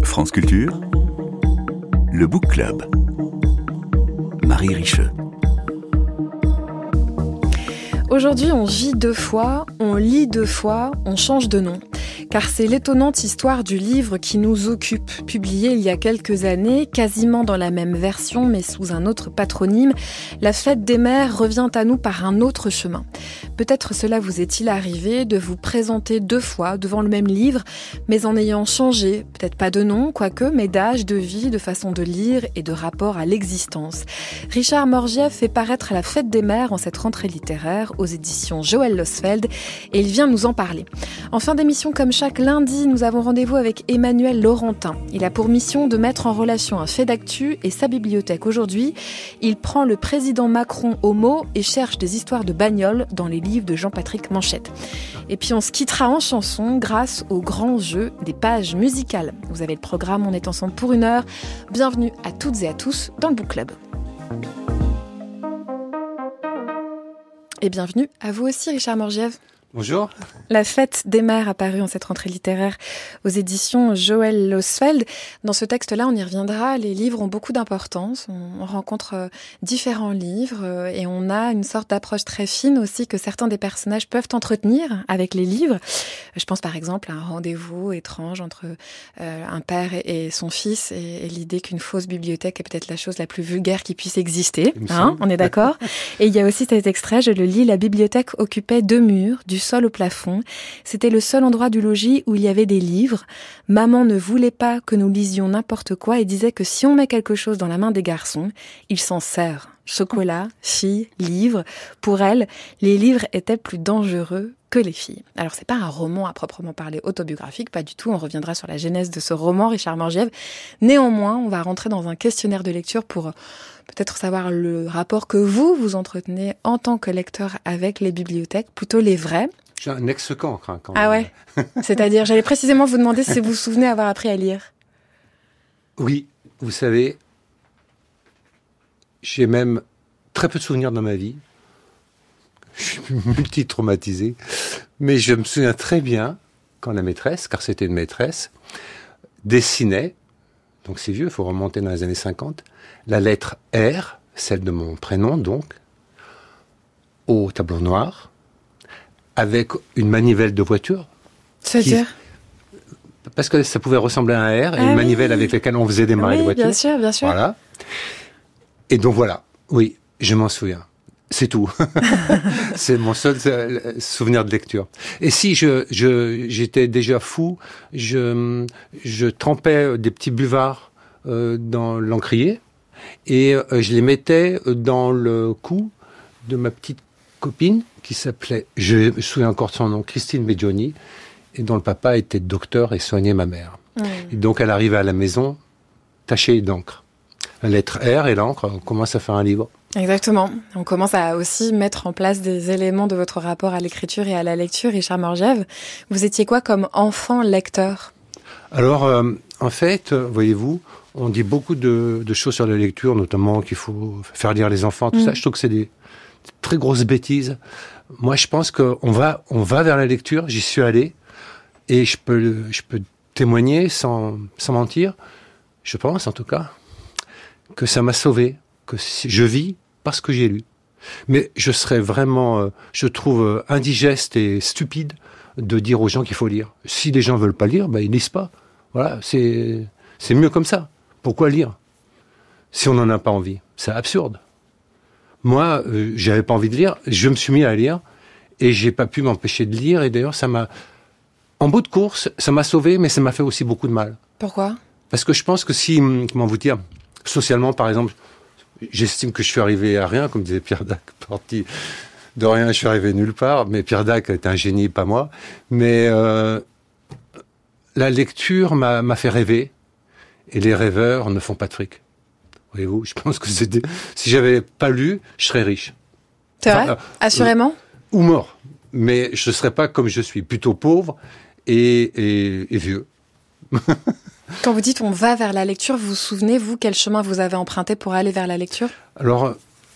France Culture, le Book Club. Marie Richeux. Aujourd'hui, on vit 2 fois, on lit 2 fois, on change de nom. Car c'est l'étonnante histoire du livre qui nous occupe, publié il y a quelques années, quasiment dans la même version, mais sous un autre patronyme. La fête des mères revient à nous par un autre chemin. Peut-être cela vous est-il arrivé de vous présenter 2 fois devant le même livre, mais en ayant changé, peut-être pas de nom, quoique, mais d'âge, de vie, de façon de lire et de rapport à l'existence. Richard Morgiev fait paraître La fête des mères en cette rentrée littéraire aux éditions Joël Losfeld et il vient nous en parler. En fin d'émission, comme chaque lundi, nous avons rendez-vous avec Emmanuel Laurentin. Il a pour mission de mettre en relation un fait d'actu et sa bibliothèque. Aujourd'hui, il prend le président Macron au mot et cherche des histoires de bagnoles dans les livres de Jean-Patrick Manchette. Et puis on se quittera en chanson grâce au grand jeu des pages musicales. Vous avez le programme, on est ensemble pour 1 heure. Bienvenue à toutes et à tous dans le Book Club. Et bienvenue à vous aussi, Richard Morgiev. Bonjour. La fête des mères apparue en cette rentrée littéraire aux éditions Joël Losfeld. Dans ce texte-là, on y reviendra, les livres ont beaucoup d'importance. On rencontre différents livres et on a une sorte d'approche très fine aussi que certains des personnages peuvent entretenir avec les livres. Je pense par exemple à un rendez-vous étrange entre un père et son fils et l'idée qu'une fausse bibliothèque est peut-être la chose la plus vulgaire qui puisse exister. On est d'accord. Et il y a aussi cet extrait, je le lis, la bibliothèque occupait 2 murs, du sol au plafond. C'était le seul endroit du logis où il y avait des livres. Maman ne voulait pas que nous lisions n'importe quoi et disait que si on met quelque chose dans la main des garçons, ils s'en servent. Chocolat, filles, livres. Pour elle, les livres étaient plus dangereux que les filles. Alors c'est pas un roman à proprement parler autobiographique, pas du tout, on reviendra sur la genèse de ce roman, Richard Morgiev. Néanmoins, on va rentrer dans un questionnaire de lecture pour peut-être savoir le rapport que vous entretenez en tant que lecteur avec les bibliothèques, plutôt les vraies. J'ai un ex-cancre quand même. Ah ouais. C'est-à-dire, j'allais précisément vous demander si vous vous souvenez avoir appris à lire. Oui, vous savez, j'ai même très peu de souvenirs dans ma vie. Je suis multi-traumatisé. Mais je me souviens très bien quand la maîtresse, car c'était une maîtresse, dessinait, donc c'est vieux, il faut remonter dans les années 50, la lettre R, celle de mon prénom donc, au tableau noir, avec une manivelle de voiture. C'est-à-dire ? Parce que ça pouvait ressembler à un R, et une manivelle avec laquelle on faisait démarrer les voitures. Bien sûr, bien sûr. Voilà. Et donc voilà, oui, je m'en souviens. C'est tout. C'est mon seul souvenir de lecture. Et si j'étais déjà fou, je trempais des petits buvards dans l'encrier et je les mettais dans le cou de ma petite copine qui s'appelait, je me souviens encore de son nom, Christine Medioni, et dont le papa était docteur et soignait ma mère. Et donc elle arrivait à la maison tachée d'encre. La lettre R et l'encre, on commence à faire un livre. Exactement. On commence à aussi mettre en place des éléments de votre rapport à l'écriture et à la lecture. Richard Morgiev, vous étiez quoi comme enfant lecteur ? Alors, en fait, voyez-vous, on dit beaucoup de choses sur la lecture, notamment qu'il faut faire lire les enfants, tout ça. Je trouve que c'est des très grosses bêtises. Moi, je pense qu'on va vers la lecture. J'y suis allé et je peux témoigner sans mentir. Je pense, en tout cas, que ça m'a sauvé. Que je vis parce que j'ai lu. Mais je serais vraiment, je trouve indigeste et stupide de dire aux gens qu'il faut lire. Si les gens veulent pas lire, ils lisent pas. Voilà, c'est mieux comme ça. Pourquoi lire si on n'en a pas envie ? C'est absurde. Moi, j'avais pas envie de lire, je me suis mis à lire et j'ai pas pu m'empêcher de lire. Et d'ailleurs, en bout de course, ça m'a sauvé, mais ça m'a fait aussi beaucoup de mal. Pourquoi ? Parce que je pense que si, comment vous dire, socialement, par exemple, j'estime que je suis arrivé à rien, comme disait Pierre Dac, parti de rien, je suis arrivé nulle part. Mais Pierre Dac est un génie, pas moi. Mais la lecture m'a fait rêver. Et les rêveurs ne font pas de fric. Voyez-vous, je pense que si j'avais pas lu, je serais riche. C'est vrai ? Assurément ? Ou mort. Mais je ne serais pas comme je suis, plutôt pauvre et vieux. Quand vous dites on va vers la lecture, vous vous souvenez, vous, quel chemin vous avez emprunté pour aller vers la lecture ? Alors,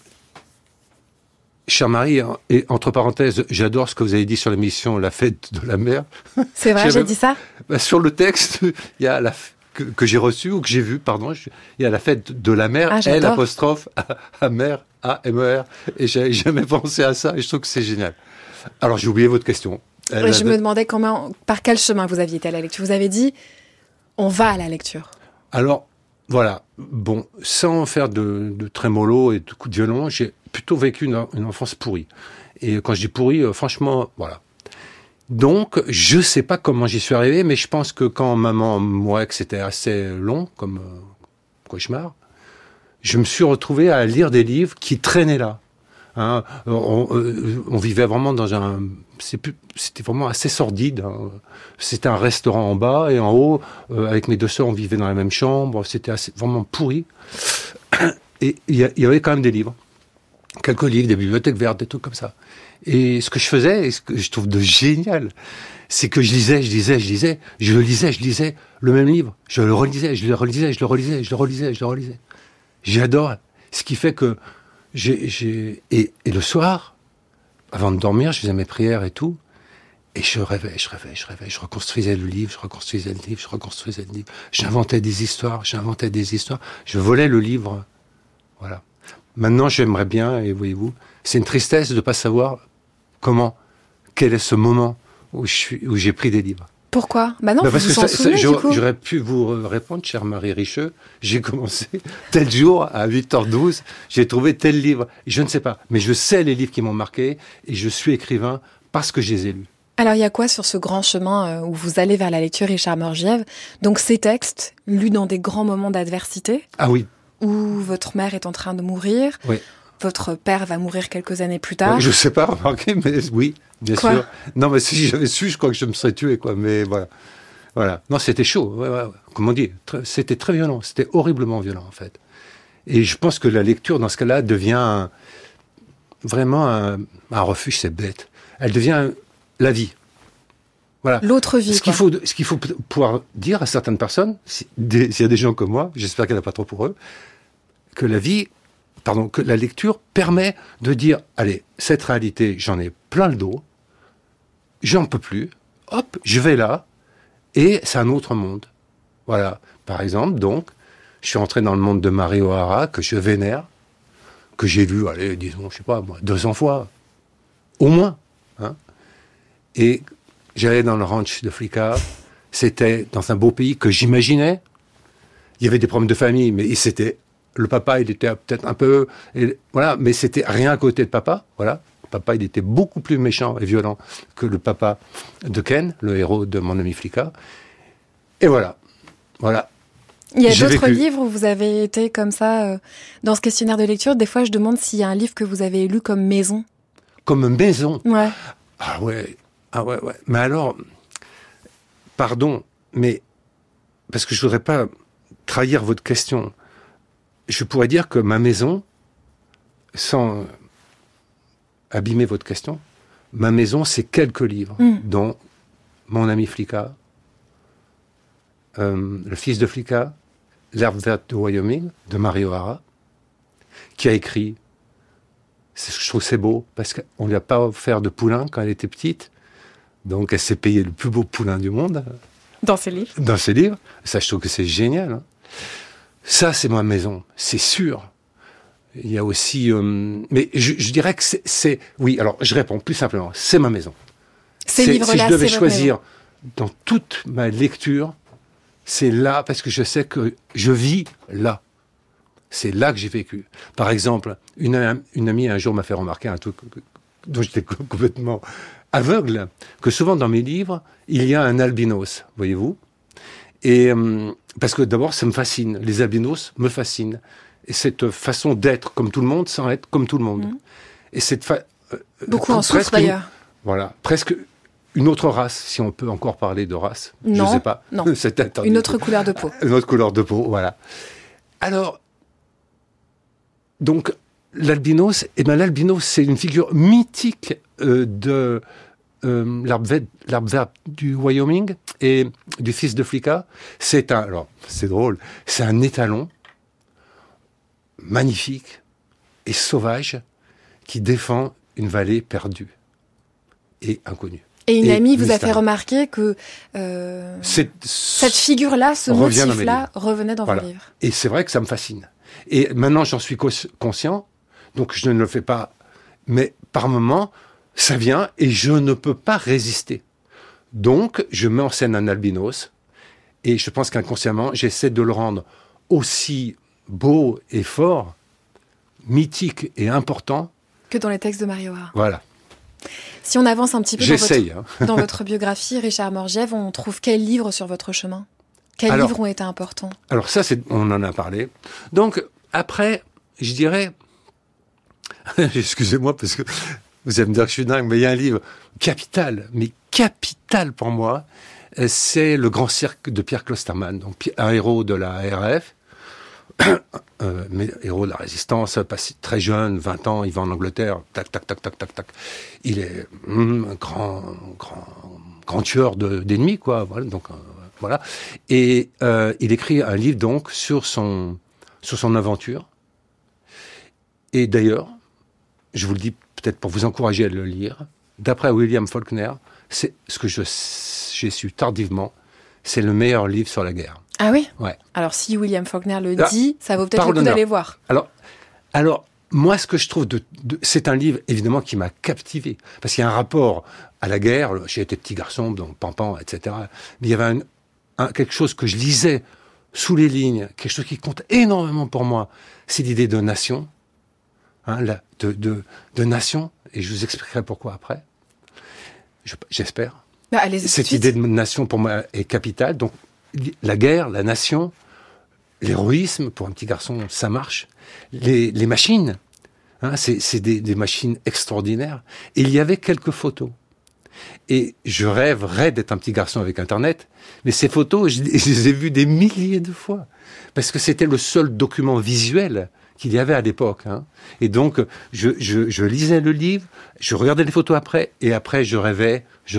chère Marie, et entre parenthèses, j'adore ce que vous avez dit sur l'émission La fête de la mère. C'est vrai, j'ai dit ça ? Sur le texte, il y a que j'ai reçu ou que j'ai vu, pardon. Il y a la fête de la mer, L apostrophe A mer, A M E R, et j'avais jamais pensé à ça et je trouve que c'est génial. Alors j'ai oublié votre question. Je me demandais par quel chemin vous aviez été à la lecture. Vous avez dit, on va à la lecture. Alors voilà, bon, sans faire de trémolo et de coups de violon, j'ai plutôt vécu une enfance pourrie. Et quand je dis pourrie, franchement, voilà. Donc, je sais pas comment j'y suis arrivé, mais je pense que quand maman mourait, que c'était assez long comme cauchemar, je me suis retrouvé à lire des livres qui traînaient là. Hein, on vivait vraiment dans c'était vraiment assez sordide. Hein. C'était un restaurant en bas et en haut, avec mes deux sœurs, on vivait dans la même chambre. C'était vraiment pourri. Et il y avait quand même des livres. Quelques livres, des bibliothèques vertes, des trucs comme ça. Et ce que je faisais, et ce que je trouve de génial, c'est que je lisais le même livre. Je le relisais. J'adore. Ce qui fait que et le soir, avant de dormir, je faisais mes prières et tout, et je rêvais. Je reconstruisais le livre. J'inventais des histoires. Je volais le livre. Voilà. Maintenant, j'aimerais bien, et voyez-vous, c'est une tristesse de ne pas savoir quel est ce moment où j'ai pris des livres. Pourquoi ? Bah non, parce que j'aurais pu vous répondre, chère Marie Richeux, j'ai commencé tel jour à 8h12, j'ai trouvé tel livre. Je ne sais pas, mais je sais les livres qui m'ont marqué et je suis écrivain parce que je les ai lus. Alors, il y a quoi sur ce grand chemin où vous allez vers la lecture, Richard Morgiev ? Donc, ces textes, lus dans des grands moments d'adversité. Ah oui. Où votre mère est en train de mourir. Oui. Votre père va mourir quelques années plus tard. Je ne sais pas, remarquez, mais oui, bien sûr. Non, mais si j'avais su, je crois que je me serais tué, quoi. Mais voilà. Non, c'était chaud. Ouais. Comme on dit, c'était très violent. C'était horriblement violent, en fait. Et je pense que la lecture, dans ce cas-là, devient vraiment un refuge, c'est bête. Elle devient la vie. Voilà. L'autre vie. Ce qu'il faut pouvoir dire à certaines personnes, s'il y a des gens comme moi, j'espère qu'il n'y en a pas trop pour eux, que la lecture permet de dire, allez, cette réalité, j'en ai plein le dos, j'en peux plus, hop, je vais là, et c'est un autre monde. Voilà. Par exemple, donc, je suis entré dans le monde de Marie O'Hara, que je vénère, que j'ai lu, allez, disons, je sais pas, moi, 200 fois. Au moins. Hein. Et j'allais dans le ranch de Flicka, c'était dans un beau pays que j'imaginais. Il y avait des problèmes de famille, mais le papa, il était peut-être un peu, voilà, mais c'était rien à côté de papa, voilà. Papa, il était beaucoup plus méchant et violent que le papa de Ken, le héros de Mon ami Flicka. Et voilà. Il y a d'autres livres où vous avez été comme ça, dans ce questionnaire de lecture. Des fois, je demande s'il y a un livre que vous avez lu comme maison. Comme maison ? Ouais. Ah ouais. Mais alors, pardon, mais parce que je voudrais pas trahir votre question, je pourrais dire que ma maison, sans abîmer votre question, ma maison, c'est quelques livres, dont Mon ami Flicka, Le fils de Flicka, L'herbe verte du Wyoming, de Marie O'Hara, qui a écrit, je trouve c'est beau, parce qu'on lui a pas offert de poulain quand elle était petite, donc elle s'est payée le plus beau poulain du monde. Dans ses livres. Ça, je trouve que c'est génial. Hein. Ça, c'est ma maison, c'est sûr. Il y a aussi... mais je dirais que c'est... Oui, alors, je réponds plus simplement. C'est ma maison. Ces livres-là, si je devais c'est choisir dans toute ma lecture, c'est là, parce que je sais que je vis là. C'est là que j'ai vécu. Par exemple, une amie un jour m'a fait remarquer un truc dont j'étais complètement aveugle, que souvent dans mes livres, il y a un albinos, voyez-vous. Et parce que d'abord, ça me fascine. Les albinos me fascinent. Et cette façon d'être comme tout le monde sans être comme tout le monde. Et cette beaucoup en souffrent d'ailleurs. Voilà, presque une autre race, si on peut encore parler de race. Non, je sais pas. Non. Une autre couleur de peau. Une autre couleur de peau, voilà. Alors, donc, l'albinos, l'albinos, c'est une figure mythique de l'arbre vert du Wyoming et du fils de Flicka. Alors, c'est drôle, c'est un étalon magnifique et sauvage qui défend une vallée perdue et inconnue. Et une amie vous a fait mystérieux. remarquer que cette figure-là, ce motif-là, revenait dans vos livres. Et c'est vrai que ça me fascine. Et maintenant, j'en suis conscient, donc je ne le fais pas. Mais par moments, ça vient et je ne peux pas résister. Donc, je mets en scène un albinos et je pense qu'inconsciemment, j'essaie de le rendre aussi beau et fort, mythique et important que dans les textes de Marie O'Hara. Voilà. Si on avance un petit peu hein. dans votre biographie, Richard Morgiève, on trouve quels livres sur votre chemin ? Quels livres ont été importants ? Alors ça, on en a parlé. Donc, après, je dirais... Excusez-moi, parce que vous allez me dire que je suis dingue, mais il y a un livre capital pour moi, c'est Le Grand Cirque de Pierre Klosterman, donc un héros de la RAF, mais héros de la résistance, très jeune, 20 ans, il va en Angleterre, tac. Il est un grand tueur d'ennemis, quoi. Voilà, donc voilà. Et il écrit un livre donc sur son aventure. Et d'ailleurs, je vous le dis peut-être pour vous encourager à le lire, d'après William Faulkner, c'est ce que j'ai su tardivement, c'est le meilleur livre sur la guerre. Ah oui ? Ouais. Alors si William Faulkner le dit, ça vaut peut-être le coup d'aller voir. Alors, moi, ce que je trouve c'est un livre, évidemment, qui m'a captivé. Parce qu'il y a un rapport à la guerre. J'ai été petit garçon, donc Pampan, etc. Mais il y avait quelque chose que je lisais sous les lignes, quelque chose qui compte énormément pour moi. C'est l'idée de nation. De nation. Et je vous expliquerai pourquoi après. J'espère. Cette idée de nation, pour moi, est capitale. Donc, la guerre, la nation, l'héroïsme, pour un petit garçon, ça marche. Les machines, c'est des machines extraordinaires. Et il y avait quelques photos. Et je rêverais d'être un petit garçon avec Internet, mais ces photos, je les ai vues des milliers de fois. Parce que c'était le seul document visuel qu'il y avait à l'époque. Et donc, je lisais le livre, je regardais les photos après, et après, je rêvais. Et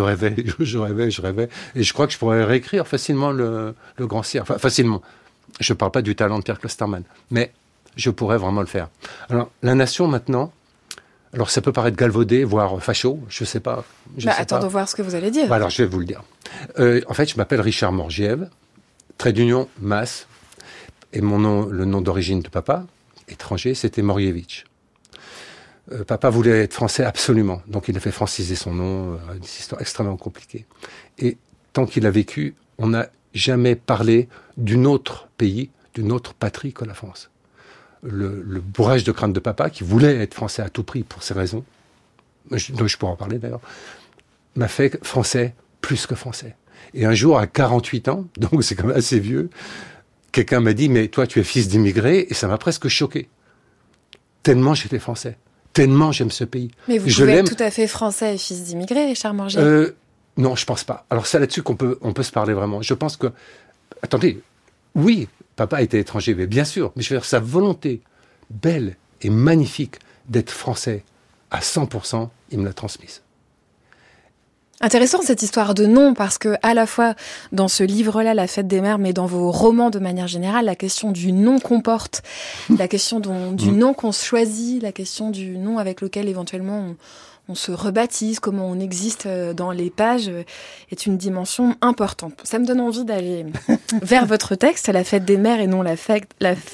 je crois que je pourrais réécrire facilement le Grand Cirque. Enfin, facilement. Je ne parle pas du talent de Pierre Klosterman, mais je pourrais vraiment le faire. Alors, la nation, maintenant, alors ça peut paraître galvaudé, voire facho, je ne sais pas. Attendons voir ce que vous allez dire. Alors, je vais vous le dire. En fait, je m'appelle Richard Morgiève, trait d'union, Mas, et le nom d'origine de papa, étranger, c'était Morievitch. Papa voulait être français absolument, donc il a fait franciser son nom, une histoire extrêmement compliquée. Et tant qu'il a vécu, on n'a jamais parlé d'un autre pays, d'une autre patrie que la France. Le bourrage de crâne de papa, qui voulait être français à tout prix pour ces raisons, dont je pourrais en parler d'ailleurs, m'a fait français plus que français. Et un jour, à 48 ans, donc c'est quand même assez vieux, quelqu'un m'a dit « Mais toi, tu es fils d'immigré » et ça m'a presque choqué. Tellement j'étais français. Tellement j'aime ce pays. Mais vous pouvez être tout à fait français et fils d'immigré, Richard Morgiève. Non, je pense pas. Alors c'est là-dessus qu'on peut se parler vraiment. Je pense que... Attendez, oui, papa était étranger, mais bien sûr. Mais je veux dire, sa volonté belle et magnifique d'être français à 100%, il me l'a transmise. Intéressant cette histoire de nom, parce que à la fois dans ce livre-là, La Fête des Mères, mais dans vos romans de manière générale, la question du nom qu'on porte, la question du nom qu'on choisit, la question du nom avec lequel éventuellement on se rebaptise, comment on existe dans les pages, est une dimension importante. Ça me donne envie d'aller vers votre texte, La Fête des Mères et non l'affect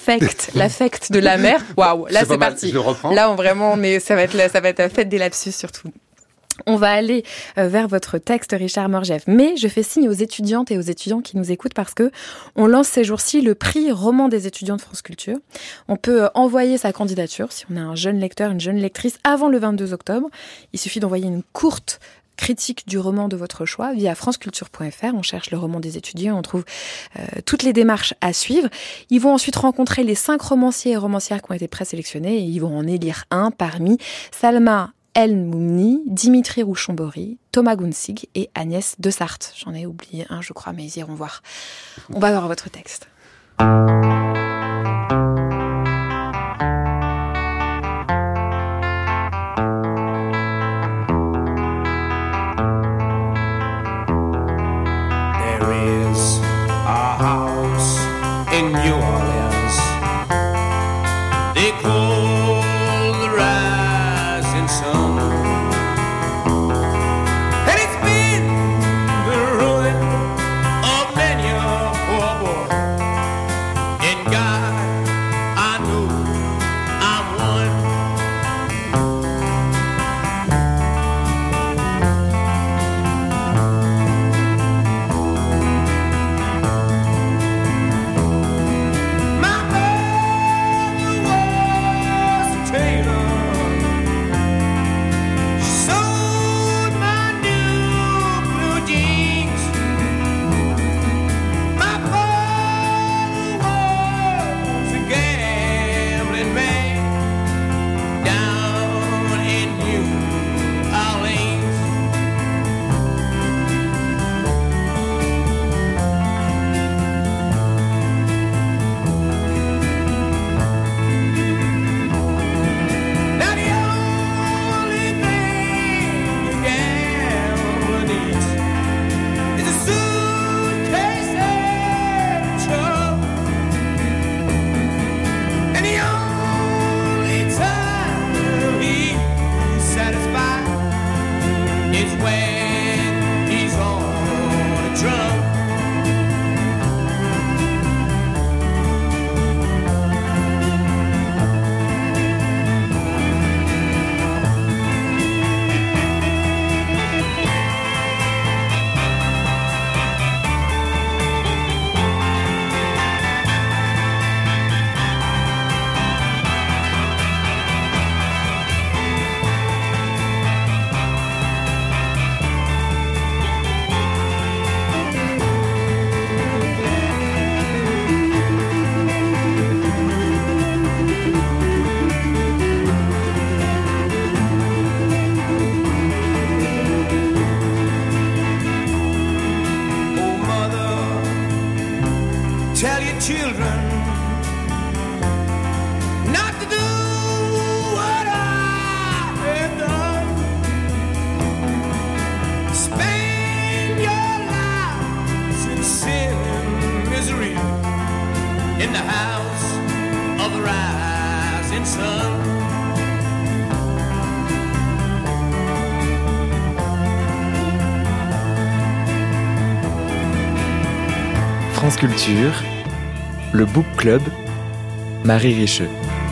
de la mère. Waouh, là c'est parti. Là ça va être la fête des lapsus surtout. On va aller vers votre texte, Richard Morgiève. Mais je fais signe aux étudiantes et aux étudiants qui nous écoutent parce que on lance ces jours-ci le prix Roman des étudiants de France Culture. On peut envoyer sa candidature si on a un jeune lecteur, une jeune lectrice avant le 22 octobre. Il suffit d'envoyer une courte critique du roman de votre choix via franceculture.fr. On cherche le roman des étudiants, on trouve toutes les démarches à suivre. Ils vont ensuite rencontrer les 5 romanciers et romancières qui ont été présélectionnés et ils vont en élire un parmi Salma El Moumni, Dimitri Rouchon-Bory, Thomas Gunzig et Agnès de Sarthe. J'en ai oublié un, je crois, mais ils iront voir. On va voir votre texte. There is a house in New Orleans. They call the rising sun. And it's been children not to do what I have done. Spend your lives in sin and misery in the house of the rising sun. France Culture, le Book Club, Marie Richeux.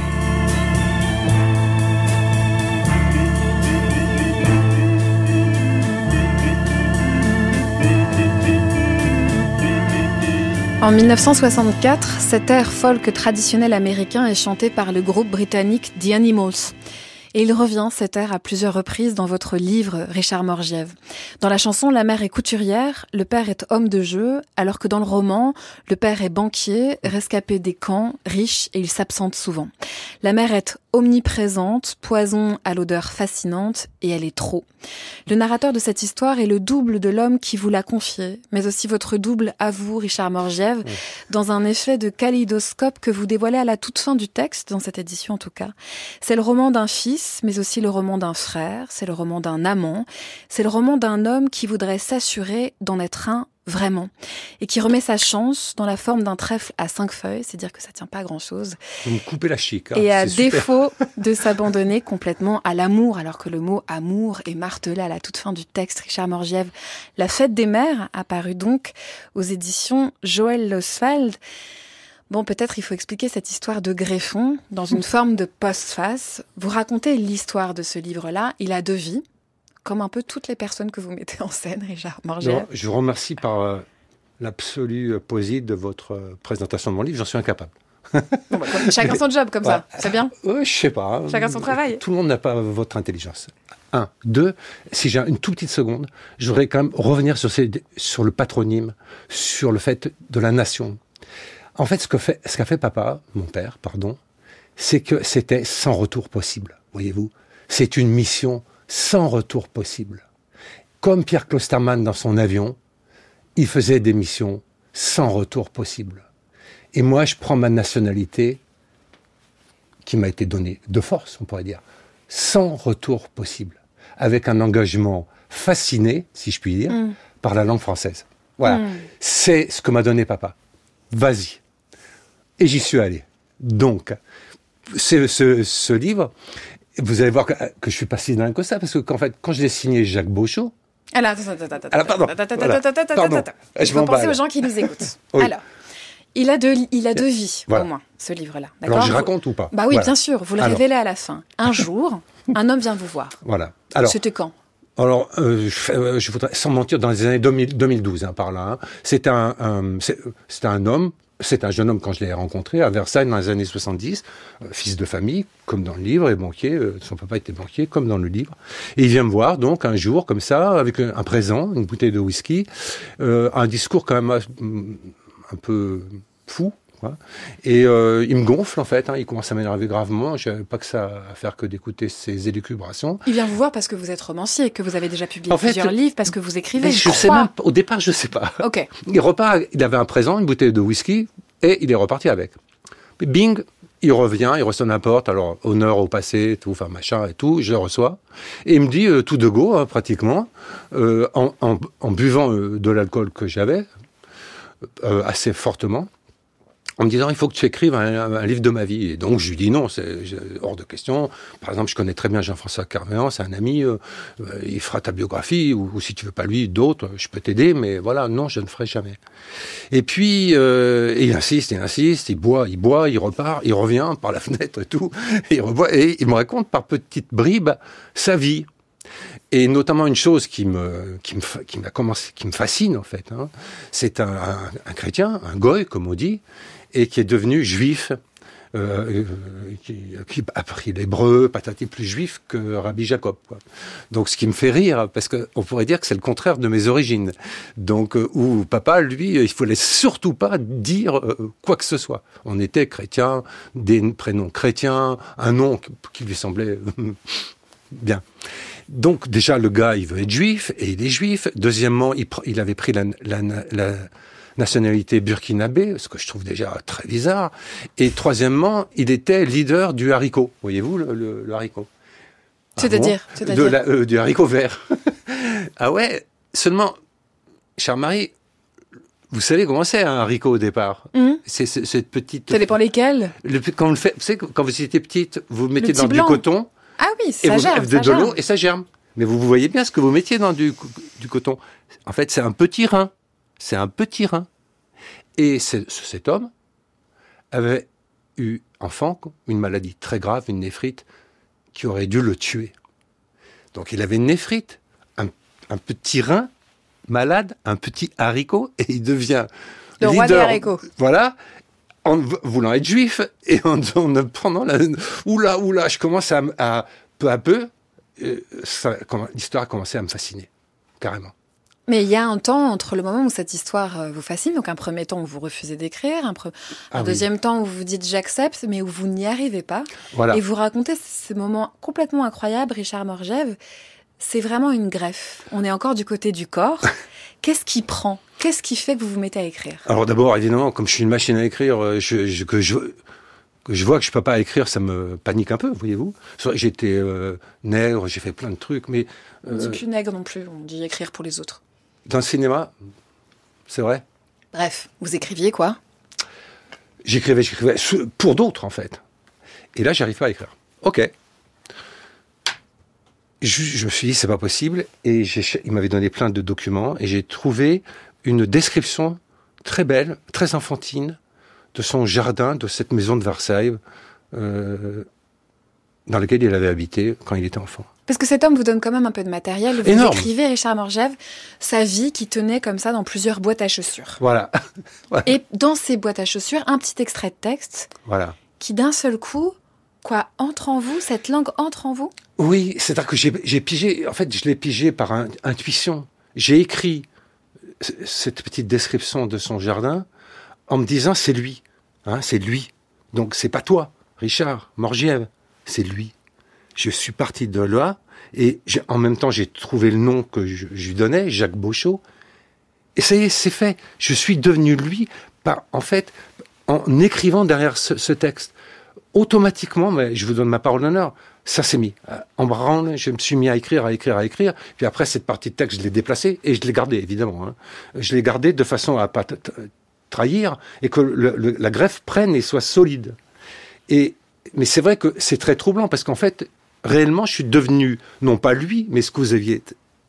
En 1964, cet air folk traditionnel américain est chanté par le groupe britannique The Animals. Et il revient, cet air, à plusieurs reprises dans votre livre, Richard Morgièvre. Dans la chanson, la mère est couturière, le père est homme de jeu, alors que dans le roman, le père est banquier, rescapé des camps, riche et il s'absente souvent. La mère est omniprésente, poison à l'odeur fascinante, et elle est trop. Le narrateur de cette histoire est le double de l'homme qui vous l'a confié, mais aussi votre double à vous, Richard Morgièvre, dans un effet de kaléidoscope que vous dévoilez à la toute fin du texte, dans cette édition en tout cas. C'est le roman d'un fils, mais aussi le roman d'un frère, c'est le roman d'un amant, c'est le roman d'un homme qui voudrait s'assurer d'en être un vraiment, et qui remet sa chance dans la forme d'un trèfle à 5 feuilles, c'est dire que ça tient pas à grand chose. Vous me coupez la chic. Et à défaut de s'abandonner complètement à l'amour, alors que le mot amour est martelé à la toute fin du texte, Richard Morgièvre. La fête des mères, apparue donc aux éditions Joël Losfeld. Bon, peut-être il faut expliquer cette histoire de greffon dans une forme de postface. Vous racontez l'histoire de ce livre-là. Il a 2 vies, comme un peu toutes les personnes que vous mettez en scène, Richard Morgièvre. Je vous remercie par l'absolue poésie de votre présentation de mon livre. J'en suis incapable. Bon, chacun son job, comme ça. C'est bien. Je sais pas. Chacun son travail. Tout le monde n'a pas votre intelligence. 1. 2, si j'ai une toute petite seconde, je voudrais quand même revenir sur le patronyme, sur le fait de la nation. En fait, ce qu'a fait papa, mon père, pardon, c'est que c'était sans retour possible, voyez-vous. C'est une mission sans retour possible. Comme Pierre Klosterman dans son avion, il faisait des missions sans retour possible. Et moi, je prends ma nationalité, qui m'a été donnée de force, on pourrait dire, sans retour possible, avec un engagement fasciné, si je puis dire, par la langue française. Voilà, c'est ce que m'a donné papa. Vas-y. Et j'y suis allé. Donc, ce livre, vous allez voir que je suis pas si dingue que ça, parce que qu'en fait, quand je l'ai signé Jacques Beauchot... Alors, pardon. Je vais penser aux gens qui nous écoutent. Oui. Alors, il a 2 vies, au moins, ce livre-là. D'accord ? Alors, je raconte ou pas ? Bah oui, bien sûr, vous le révélez à la fin. Un jour, un homme vient vous voir. Voilà. Alors, c'était quand ? Alors, je voudrais, sans mentir, dans les années 2012, par là. C'était un homme, c'est un jeune homme quand je l'ai rencontré à Versailles dans les années 70, fils de famille, comme dans le livre, et banquier, son papa était banquier, comme dans le livre. Et il vient me voir, donc, un jour, comme ça, avec un présent, une bouteille de whisky, un discours quand même un peu fou, quoi. Et il me gonfle, en fait, il commence à m'énerver gravement, je n'avais pas que ça à faire que d'écouter ses élucubrations. Il vient vous voir parce que vous êtes romancier, que vous avez déjà publié plusieurs livres, parce que vous écrivez, je sais même, au départ, je sais pas. Ok. Il repart, il avait un présent, une bouteille de whisky, et il est reparti avec. Bing, il revient, il reçoit la porte, alors honneur au passé, tout, enfin machin et tout, je le reçois, et il me dit tout de go, pratiquement, en buvant de l'alcool que j'avais, assez fortement, en me disant, il faut que tu écrives un livre de ma vie. Et donc, je lui dis non, c'est hors de question. Par exemple, je connais très bien Jean-François Kervéan, c'est un ami, il fera ta biographie, ou si tu veux pas lui, d'autres, je peux t'aider, mais voilà, non, je ne ferai jamais. Et puis, il insiste, il boit, il repart, il revient par la fenêtre et tout, et il reboit, et il me raconte par petites bribes sa vie. Et notamment une chose qui me fascine, en fait, c'est un chrétien, un goy, comme on dit, et qui est devenu juif, qui a appris l'hébreu, patati plus juif que Rabbi Jacob, quoi. Donc, ce qui me fait rire, parce qu'on pourrait dire que c'est le contraire de mes origines. Donc, où papa, lui, il fallait surtout pas dire quoi que ce soit. On était chrétiens, des prénoms chrétiens, un nom qui lui semblait bien. Donc, déjà, le gars, il veut être juif, et il est juif. Deuxièmement, il avait pris la nationalité burkinabé, ce que je trouve déjà très bizarre. Et troisièmement, il était leader du haricot. Voyez-vous le haricot? C'est-à-dire du haricot vert. Ah ouais, seulement, chère Marie, vous savez comment c'est un haricot au départ? C'est cette petite... Ça dépend lesquels. Quand vous le faites, vous savez, quand vous étiez petite, vous mettez dans blanc. du coton... Ah oui, et ça vous germe. de l'eau et ça germe. Mais vous voyez bien ce que vous mettiez dans du coton. En fait, c'est un petit rein. C'est un petit rein. Et cet homme avait eu enfant une maladie très grave, une néphrite, qui aurait dû le tuer. Donc il avait une néphrite, un petit rein malade, un petit haricot, et il devient le roi des haricots. Voilà. En voulant être juif et en pendant oula, je commence à peu à peu, l'histoire a commencé à me fasciner, carrément. Mais il y a un temps entre le moment où cette histoire vous fascine, donc un premier temps où vous refusez d'écrire, un deuxième temps où vous dites j'accepte, mais où vous n'y arrivez pas. Voilà. Et vous racontez ce moment complètement incroyable, Richard Morgève. C'est vraiment une greffe. On est encore du côté du corps. Qu'est-ce qui prend ? Qu'est-ce qui fait que vous vous mettez à écrire ? Alors d'abord, évidemment, comme je suis une machine à écrire, que je vois que je peux pas écrire, ça me panique un peu, voyez-vous. J'ai été nègre, j'ai fait plein de trucs, mais... On ne dit plus nègre non plus, on dit écrire pour les autres. Dans le cinéma, c'est vrai. Bref, vous écriviez quoi ? J'écrivais pour d'autres, en fait. Et là, j'arrive pas à écrire. Ok. Je me suis dit, c'est pas possible. Et il m'avait donné plein de documents. Et j'ai trouvé une description très belle, très enfantine, de son jardin, de cette maison de Versailles, dans laquelle il avait habité quand il était enfant. Parce que cet homme vous donne quand même un peu de matériel. Vous Énorme. écrivez, Richard Morgève, sa vie qui tenait comme ça dans plusieurs boîtes à chaussures. Voilà. Voilà. Et dans ces boîtes à chaussures, un petit extrait de texte Voilà. qui d'un seul coup, entre en vous, cette langue entre en vous ? Oui, c'est-à-dire que j'ai pigé, en fait, je l'ai pigé par intuition. J'ai écrit cette petite description de son jardin en me disant, c'est lui, hein, c'est lui. Donc, c'est pas toi, Richard Morgève, c'est lui. Je suis parti de là, et en même temps, j'ai trouvé le nom que je lui donnais, Jacques Beauchot, et ça y est, c'est fait. Je suis devenu lui, en fait, en écrivant derrière ce texte. Automatiquement, mais je vous donne ma parole d'honneur, ça s'est mis en branle, je me suis mis à écrire. Puis après, cette partie de texte, je l'ai déplacée et je l'ai gardée, évidemment. Hein. Je l'ai gardée de façon à pas trahir et que la greffe prenne et soit solide. Mais c'est vrai que c'est très troublant parce qu'en fait, réellement, je suis devenu, non pas lui, mais ce que vous avez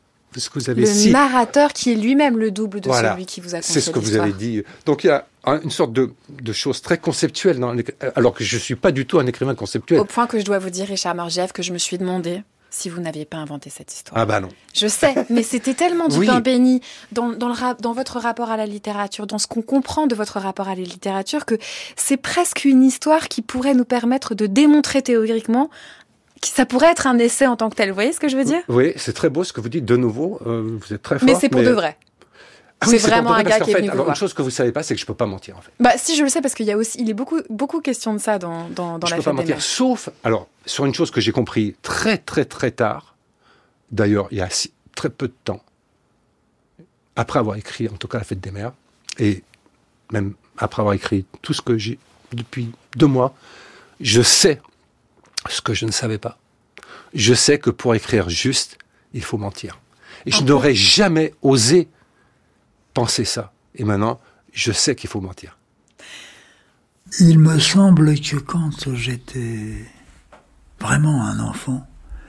le narrateur qui est lui-même le double de celui qui vous a conté c'est ce que vous avez dit. Donc il y a une sorte de chose très conceptuelle, alors que je ne suis pas du tout un écrivain conceptuel. Au point que je dois vous dire, Richard Morgève, que je me suis demandé si vous n'aviez pas inventé cette histoire. Ah bah non. Je sais, mais c'était tellement du pain béni dans votre rapport à la littérature, dans ce qu'on comprend de votre rapport à la littérature, que c'est presque une histoire qui pourrait nous permettre de démontrer théoriquement ça pourrait être un essai en tant que tel. Vous voyez ce que je veux dire ? Oui, c'est très beau ce que vous dites de nouveau. Vous êtes très fort. Mais c'est pour de vrai. C'est vraiment un gars qui est venu vous voir. Une chose que vous savez pas, c'est que je peux pas mentir en fait. Bah si, je le sais parce qu'il y a aussi, il est beaucoup question de ça dans la Fête des Mères. Je peux pas mentir, sauf sur une chose que j'ai compris très très très tard. D'ailleurs, il y a très peu de temps, après avoir écrit en tout cas la Fête des Mères, et même après avoir écrit tout ce que j'ai depuis 2 mois, je sais ce que je ne savais pas. Je sais que pour écrire juste, il faut mentir. Et je n'aurais jamais osé penser ça. Et maintenant, je sais qu'il faut mentir. Il me semble que quand j'étais vraiment un enfant,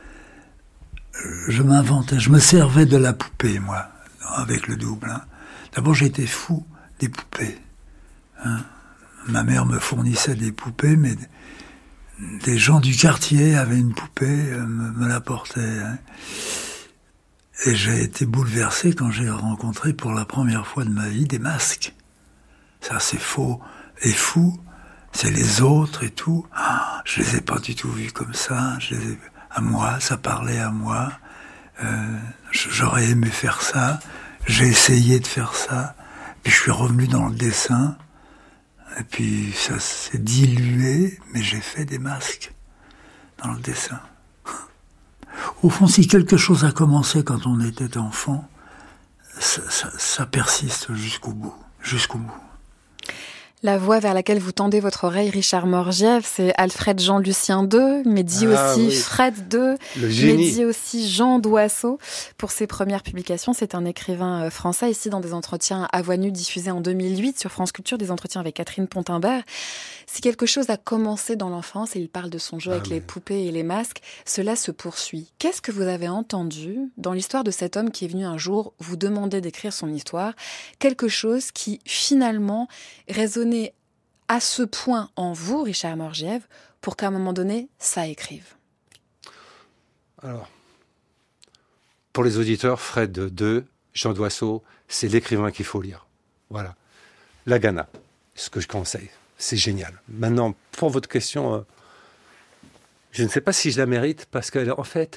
je m'inventais, je me servais de la poupée, moi, avec le double. Hein. D'abord, j'étais fou des poupées. Hein. Ma mère me fournissait des poupées, mais des gens du quartier avaient une poupée, me l'apportaient. Hein. Et j'ai été bouleversé quand j'ai rencontré pour la première fois de ma vie des masques. Ça, c'est faux et fou. C'est les autres et tout. Ah, je les ai pas du tout vus comme ça. À moi, ça parlait à moi. J'aurais aimé faire ça. J'ai essayé de faire ça. Puis je suis revenu dans le dessin. Et puis ça s'est dilué, mais j'ai fait des masques dans le dessin. Au fond, si quelque chose a commencé quand on était enfant, ça persiste jusqu'au bout. jusqu'au bout. La voix vers laquelle vous tendez votre oreille, Richard Morgiev, c'est Alfred Jean-Lucien II, mais dit aussi oui. Fred II, Le génie. mais dit aussi Jean Doisseau. Pour ses premières publications, c'est un écrivain français, ici dans des entretiens à voix nue diffusés en 2008 sur France Culture, des entretiens avec Catherine Pontimbert. Si quelque chose a commencé dans l'enfance, et il parle de son jeu avec les poupées et les masques, cela se poursuit. Qu'est-ce que vous avez entendu dans l'histoire de cet homme qui est venu un jour vous demander d'écrire son histoire, quelque chose qui finalement résonnait à ce point en vous, Richard Morgiev, pour qu'à un moment donné, ça écrive? Alors, pour les auditeurs, Fred II, Jean Doisseau, c'est l'écrivain qu'il faut lire. Voilà. La Ghana, ce que je conseille. C'est génial. Maintenant, pour votre question, je ne sais pas si je la mérite, parce qu'en fait,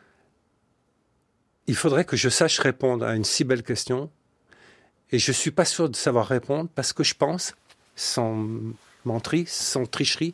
il faudrait que je sache répondre à une si belle question, et je ne suis pas sûr de savoir répondre, parce que je pense, sans menterie, sans tricherie,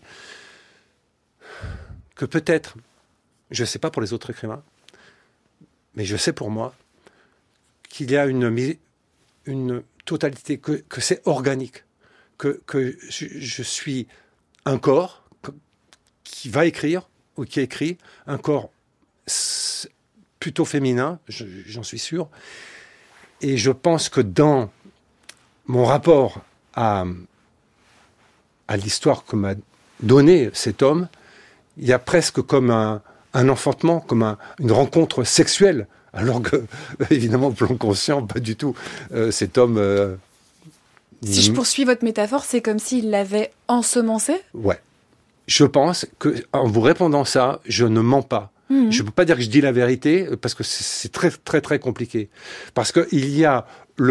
que peut-être, je ne sais pas pour les autres écrivains, mais je sais pour moi, qu'il y a une totalité, que c'est organique, que je suis un corps qui va écrire, ou qui écrit, un corps plutôt féminin, j'en suis sûr, et je pense que dans mon rapport à l'histoire que m'a donné cet homme, il y a presque comme un enfantement, comme une rencontre sexuelle, alors que, évidemment, au plan conscient, pas du tout. Cet homme... Si je poursuis votre métaphore, c'est comme s'il l'avait ensemencé? Ouais. Je pense qu'en vous répondant ça, je ne mens pas. Je ne peux pas dire que je dis la vérité, parce que c'est très, très, très compliqué. Parce qu'il y a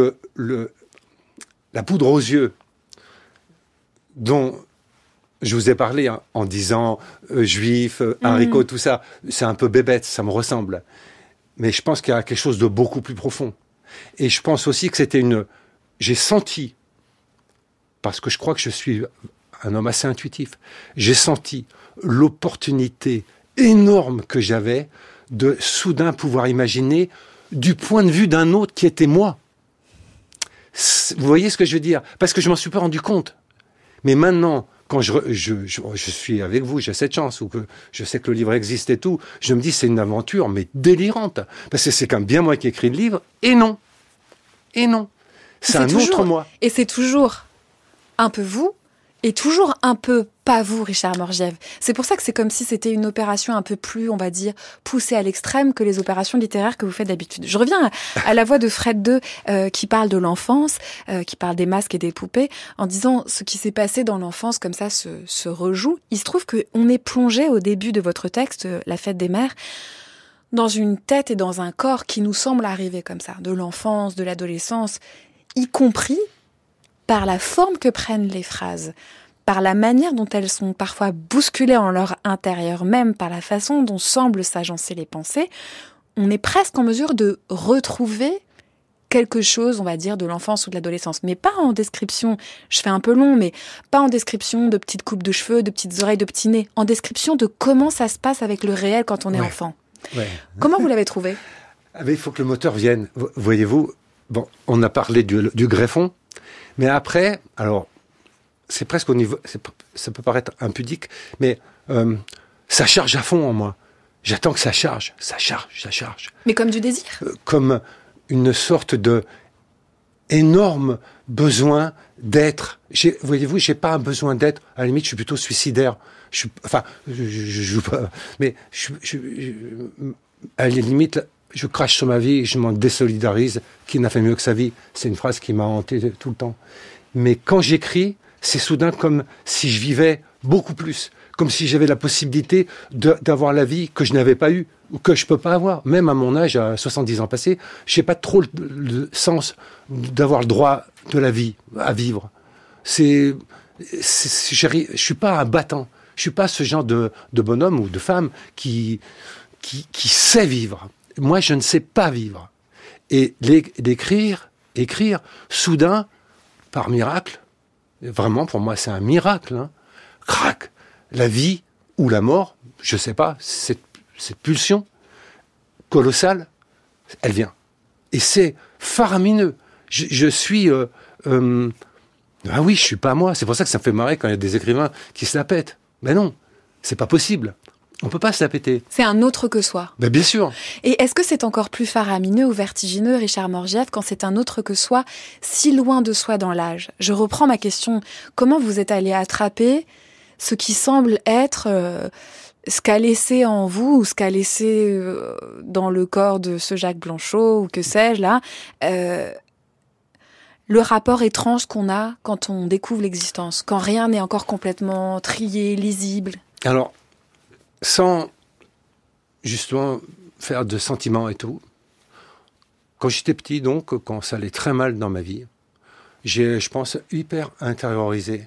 la poudre aux yeux dont je vous ai parlé en disant juif, haricot, tout ça. C'est un peu bébête, ça me ressemble. Mais je pense qu'il y a quelque chose de beaucoup plus profond. Et je pense aussi que j'ai senti, parce que je crois que je suis un homme assez intuitif, j'ai senti l'opportunité énorme que j'avais de soudain pouvoir imaginer du point de vue d'un autre qui était moi. Vous voyez ce que je veux dire? Parce que je m'en suis pas rendu compte. Mais maintenant, quand je suis avec vous, j'ai cette chance, ou que je sais que le livre existe et tout, je me dis c'est une aventure, mais délirante. Parce que c'est quand même bien moi qui écris le livre, et non. Et non. C'est un autre moi. Et c'est toujours un peu vous, et toujours un peu pas vous, Richard Morgiev. C'est pour ça que c'est comme si c'était une opération un peu plus, on va dire, poussée à l'extrême que les opérations littéraires que vous faites d'habitude. Je reviens à la voix de Fred II qui parle de l'enfance, qui parle des masques et des poupées, en disant ce qui s'est passé dans l'enfance comme ça se rejoue. Il se trouve qu'on est plongé au début de votre texte, La fête des mères, dans une tête et dans un corps qui nous semble arriver comme ça, de l'enfance, de l'adolescence, y compris par la forme que prennent les phrases, par la manière dont elles sont parfois bousculées en leur intérieur même, par la façon dont semblent s'agencer les pensées, on est presque en mesure de retrouver quelque chose, on va dire, de l'enfance ou de l'adolescence. Mais pas en description, je fais un peu long, mais pas en description de petites coupes de cheveux, de petites oreilles, de petits nez, en description de comment ça se passe avec le réel quand on est enfant. Ouais. Comment vous l'avez trouvé? Il faut que le moteur vienne. Voyez-vous, bon, on a parlé du greffon, mais après, alors, c'est presque au niveau, ça peut paraître impudique, mais ça charge à fond en moi. J'attends que ça charge. Mais comme du désir? Comme une sorte de énorme besoin d'être. Voyez-vous, j'ai pas un besoin d'être. À la limite, je suis plutôt suicidaire. Je joue pas, mais à la limite, je crache sur ma vie et je m'en désolidarise. Qui n'a fait mieux que sa vie? C'est une phrase qui m'a hanté tout le temps. Mais quand j'écris, c'est soudain comme si je vivais beaucoup plus, comme si j'avais la possibilité d'avoir la vie que je n'avais pas eue, ou que je peux pas avoir. Même à mon âge, à 70 ans passés, je n'ai pas trop le sens d'avoir le droit de la vie, à vivre. Je suis pas un battant. Je suis pas ce genre de bonhomme ou de femme qui sait vivre. Moi, je ne sais pas vivre. Et écrire, soudain, par miracle, vraiment, pour moi, c'est un miracle. Hein. Crac, la vie ou la mort, je sais pas, cette pulsion colossale, elle vient. Et c'est faramineux. Je suis ah oui, je suis pas moi. C'est pour ça que ça me fait marrer quand il y a des écrivains qui se la pètent. Mais non, c'est pas possible. On peut pas se la péter. C'est un autre que soi. Ben bien sûr. Et est-ce que c'est encore plus faramineux ou vertigineux, Richard Morgièvre, quand c'est un autre que soi, si loin de soi dans l'âge? Je reprends ma question. Comment vous êtes allé attraper ce qui semble être ce qu'a laissé en vous, ou ce qu'a laissé dans le corps de ce Jacques Blanchot, ou que sais-je là, le rapport étrange qu'on a quand on découvre l'existence, quand rien n'est encore complètement trié, lisible? Alors, sans justement faire de sentiments et tout, quand j'étais petit, donc, quand ça allait très mal dans ma vie, j'ai, je pense, hyper intériorisé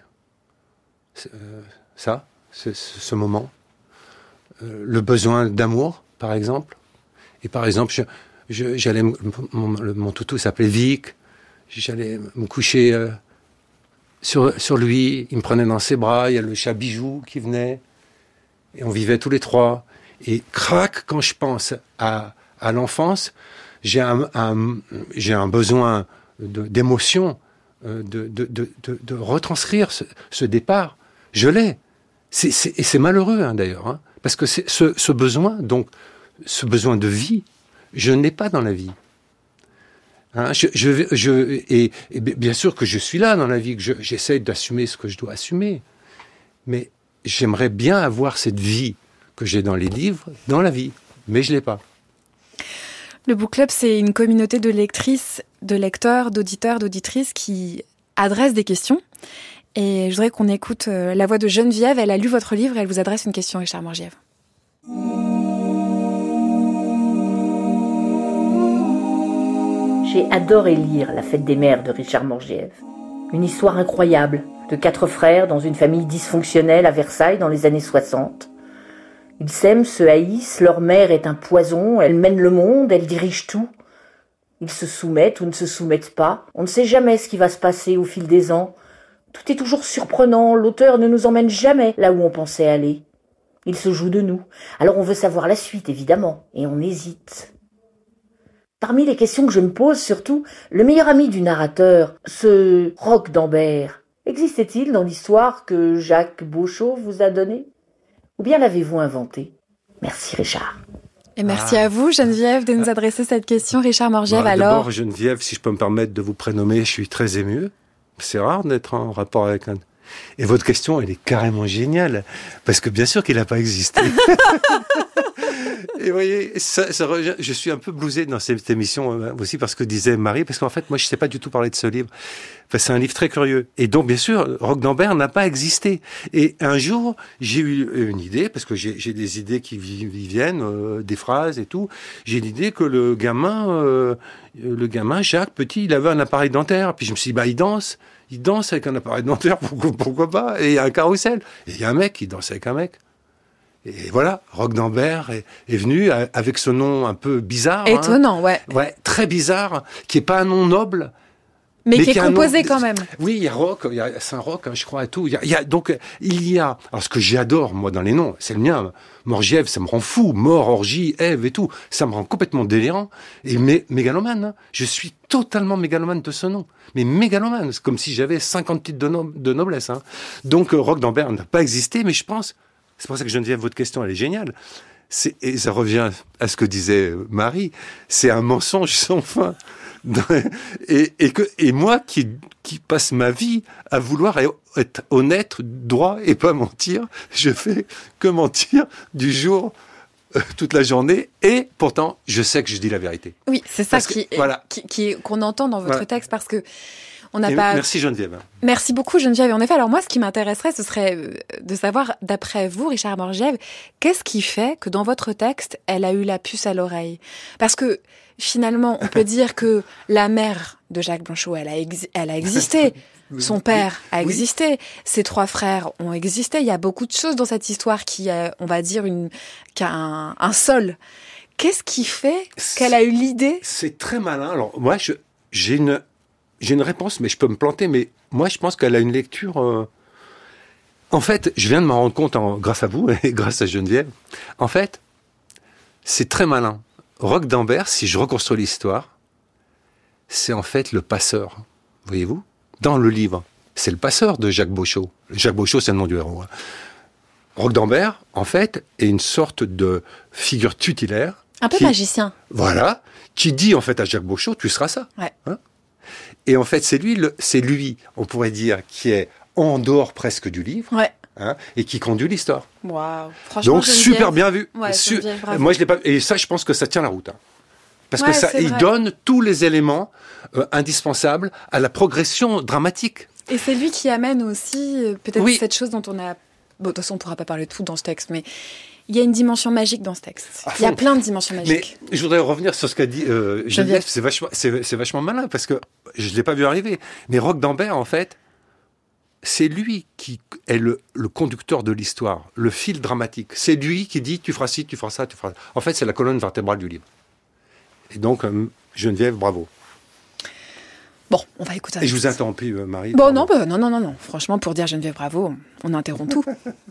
ce moment. Le besoin d'amour, par exemple. Et par exemple, j'allais, mon toutou s'appelait Vic, j'allais me coucher sur lui, il me prenait dans ses bras, il y a le chat Bijou qui venait, et on vivait tous les trois. Et crac, quand je pense à l'enfance, j'ai un besoin d'émotion, de retranscrire ce départ. Je l'ai. Et c'est malheureux, hein, d'ailleurs, hein, parce que c'est ce besoin, donc ce besoin de vie, je n'ai pas dans la vie. Hein, et bien sûr que je suis là dans la vie, que j'essaie d'assumer ce que je dois assumer, mais j'aimerais bien avoir cette vie que j'ai dans les livres, dans la vie, mais je l'ai pas. Le Book Club, c'est une communauté de lectrices, de lecteurs, d'auditeurs, d'auditrices qui adressent des questions. Et je voudrais qu'on écoute la voix de Geneviève. Elle a lu votre livre et elle vous adresse une question, Richard Morgièvre. J'ai adoré lire La Fête des Mères de Richard Morgièvre. Une histoire incroyable de 4 frères dans une famille dysfonctionnelle à Versailles dans les années 60. Ils s'aiment, se haïssent, leur mère est un poison, elle mène le monde, elle dirige tout. Ils se soumettent ou ne se soumettent pas. On ne sait jamais ce qui va se passer au fil des ans. Tout est toujours surprenant, l'auteur ne nous emmène jamais là où on pensait aller. Il se joue de nous. Alors on veut savoir la suite, évidemment, et on hésite. Parmi les questions que je me pose, surtout, le meilleur ami du narrateur, ce Roch d'Ambert, existait-il dans l'histoire que Jacques Blanchot vous a donnée? Ou bien l'avez-vous inventé? Merci Richard. Et merci à vous, Geneviève, de nous adresser cette question. Richard Morgièvre, alors... D'abord, Geneviève, si je peux me permettre de vous prénommer, je suis très ému. C'est rare d'être en rapport avec un... Et votre question, elle est carrément géniale, parce que bien sûr qu'il n'a pas existé. Et vous voyez, je suis un peu blousé dans cette émission aussi parce que disait Marie, parce qu'en fait, moi, je ne sais pas du tout parler de ce livre. Enfin, c'est un livre très curieux. Et donc, bien sûr, Roch d'Ambert n'a pas existé. Et un jour, j'ai eu une idée, parce que j'ai des idées qui viennent, des phrases et tout. J'ai l'idée que le gamin, Jacques, petit, il avait un appareil dentaire. Puis je me suis dit, bah, il danse avec un appareil dentaire, pourquoi pas? Et il y a un carrousel. Et il y a un mec qui danse avec un mec. Et voilà, Roch d'Ambert est venu avec ce nom un peu bizarre. Étonnant, ouais. Ouais, très bizarre, qui est pas un nom noble. Mais qui est composé quand même. Oui, il y a Roch, il y a Saint-Roch, je crois, et tout. Donc, alors, ce que j'adore, moi, dans les noms, c'est le mien. Morgièvre, ça me rend fou. Mort, orgie, Ève et tout. Ça me rend complètement délirant. Et mégalomane, hein. Je suis totalement mégalomane de ce nom. Mais mégalomane. C'est comme si j'avais 50 titres de noblesse, hein. Donc, Roch d'Ambert n'a pas existé, mais je pense, c'est pour ça que Geneviève, votre question, elle est géniale. Et ça revient à ce que disait Marie. C'est un mensonge sans fin. Et moi qui passe ma vie à vouloir être honnête, droit et pas mentir, je fais que mentir du jour toute la journée, et pourtant je sais que je dis la vérité. Oui, c'est ça qu'on entend dans votre texte, parce que on n'a pas... Merci Geneviève. Merci beaucoup Geneviève. Et en effet, alors moi, ce qui m'intéresserait, ce serait de savoir, d'après vous, Richard Morgièvre, qu'est-ce qui fait que dans votre texte, elle a eu la puce à l'oreille? Parce que finalement, on peut dire que la mère de Jacques Blanchot, elle a existé. Son père a existé. Ses 3 frères ont existé. Il y a beaucoup de choses dans cette histoire qui, on va dire, qui a un sol. Qu'est-ce qui fait qu'elle a eu l'idée? C'est très malin. Alors, moi, j'ai une réponse, mais je peux me planter. Mais moi, je pense qu'elle a une lecture... En fait, je viens de m'en rendre compte grâce à vous et grâce à Geneviève. En fait, c'est très malin. Roch d'Ambert, si je reconstruis l'histoire, c'est en fait le passeur. Voyez-vous? dans le livre, c'est le passeur de Jacques Beauchot. Jacques Beauchot, c'est le nom du héros. Hein. Roch d'Ambert, en fait, est une sorte de figure tutélaire. Un peu magicien. Voilà, qui dit en fait à Jacques Beauchot, tu seras ça. Ouais. Hein, et en fait, c'est lui, on pourrait dire, qui est en dehors presque du livre. Ouais. Hein, et qui conduit l'histoire. Waouh. Franchement, donc super bien vu. Ouais, moi je l'ai pas, et ça je pense que ça tient la route. Hein. Parce ouais, que ça, il donne tous les éléments indispensables à la progression dramatique. Et c'est lui qui amène aussi peut-être cette chose dont on a. Bon, de toute façon, on ne pourra pas parler de tout dans ce texte, mais il y a une dimension magique dans ce texte. Il y a plein de dimensions magiques. Mais je voudrais revenir sur ce qu'a dit Geneviève. C'est vachement malin parce que je ne l'ai pas vu arriver. Mais Roch d'Ambert, en fait, c'est lui qui est le conducteur de l'histoire, le fil dramatique. C'est lui qui dit tu feras ci, tu feras ça, tu feras ça. En fait, c'est la colonne vertébrale du livre. Et donc, Geneviève, bravo. Bon, on va écouter. Et je vous ai interrompu, Marie. Bon, non. Franchement, pour dire Geneviève, bravo, on interrompt tout.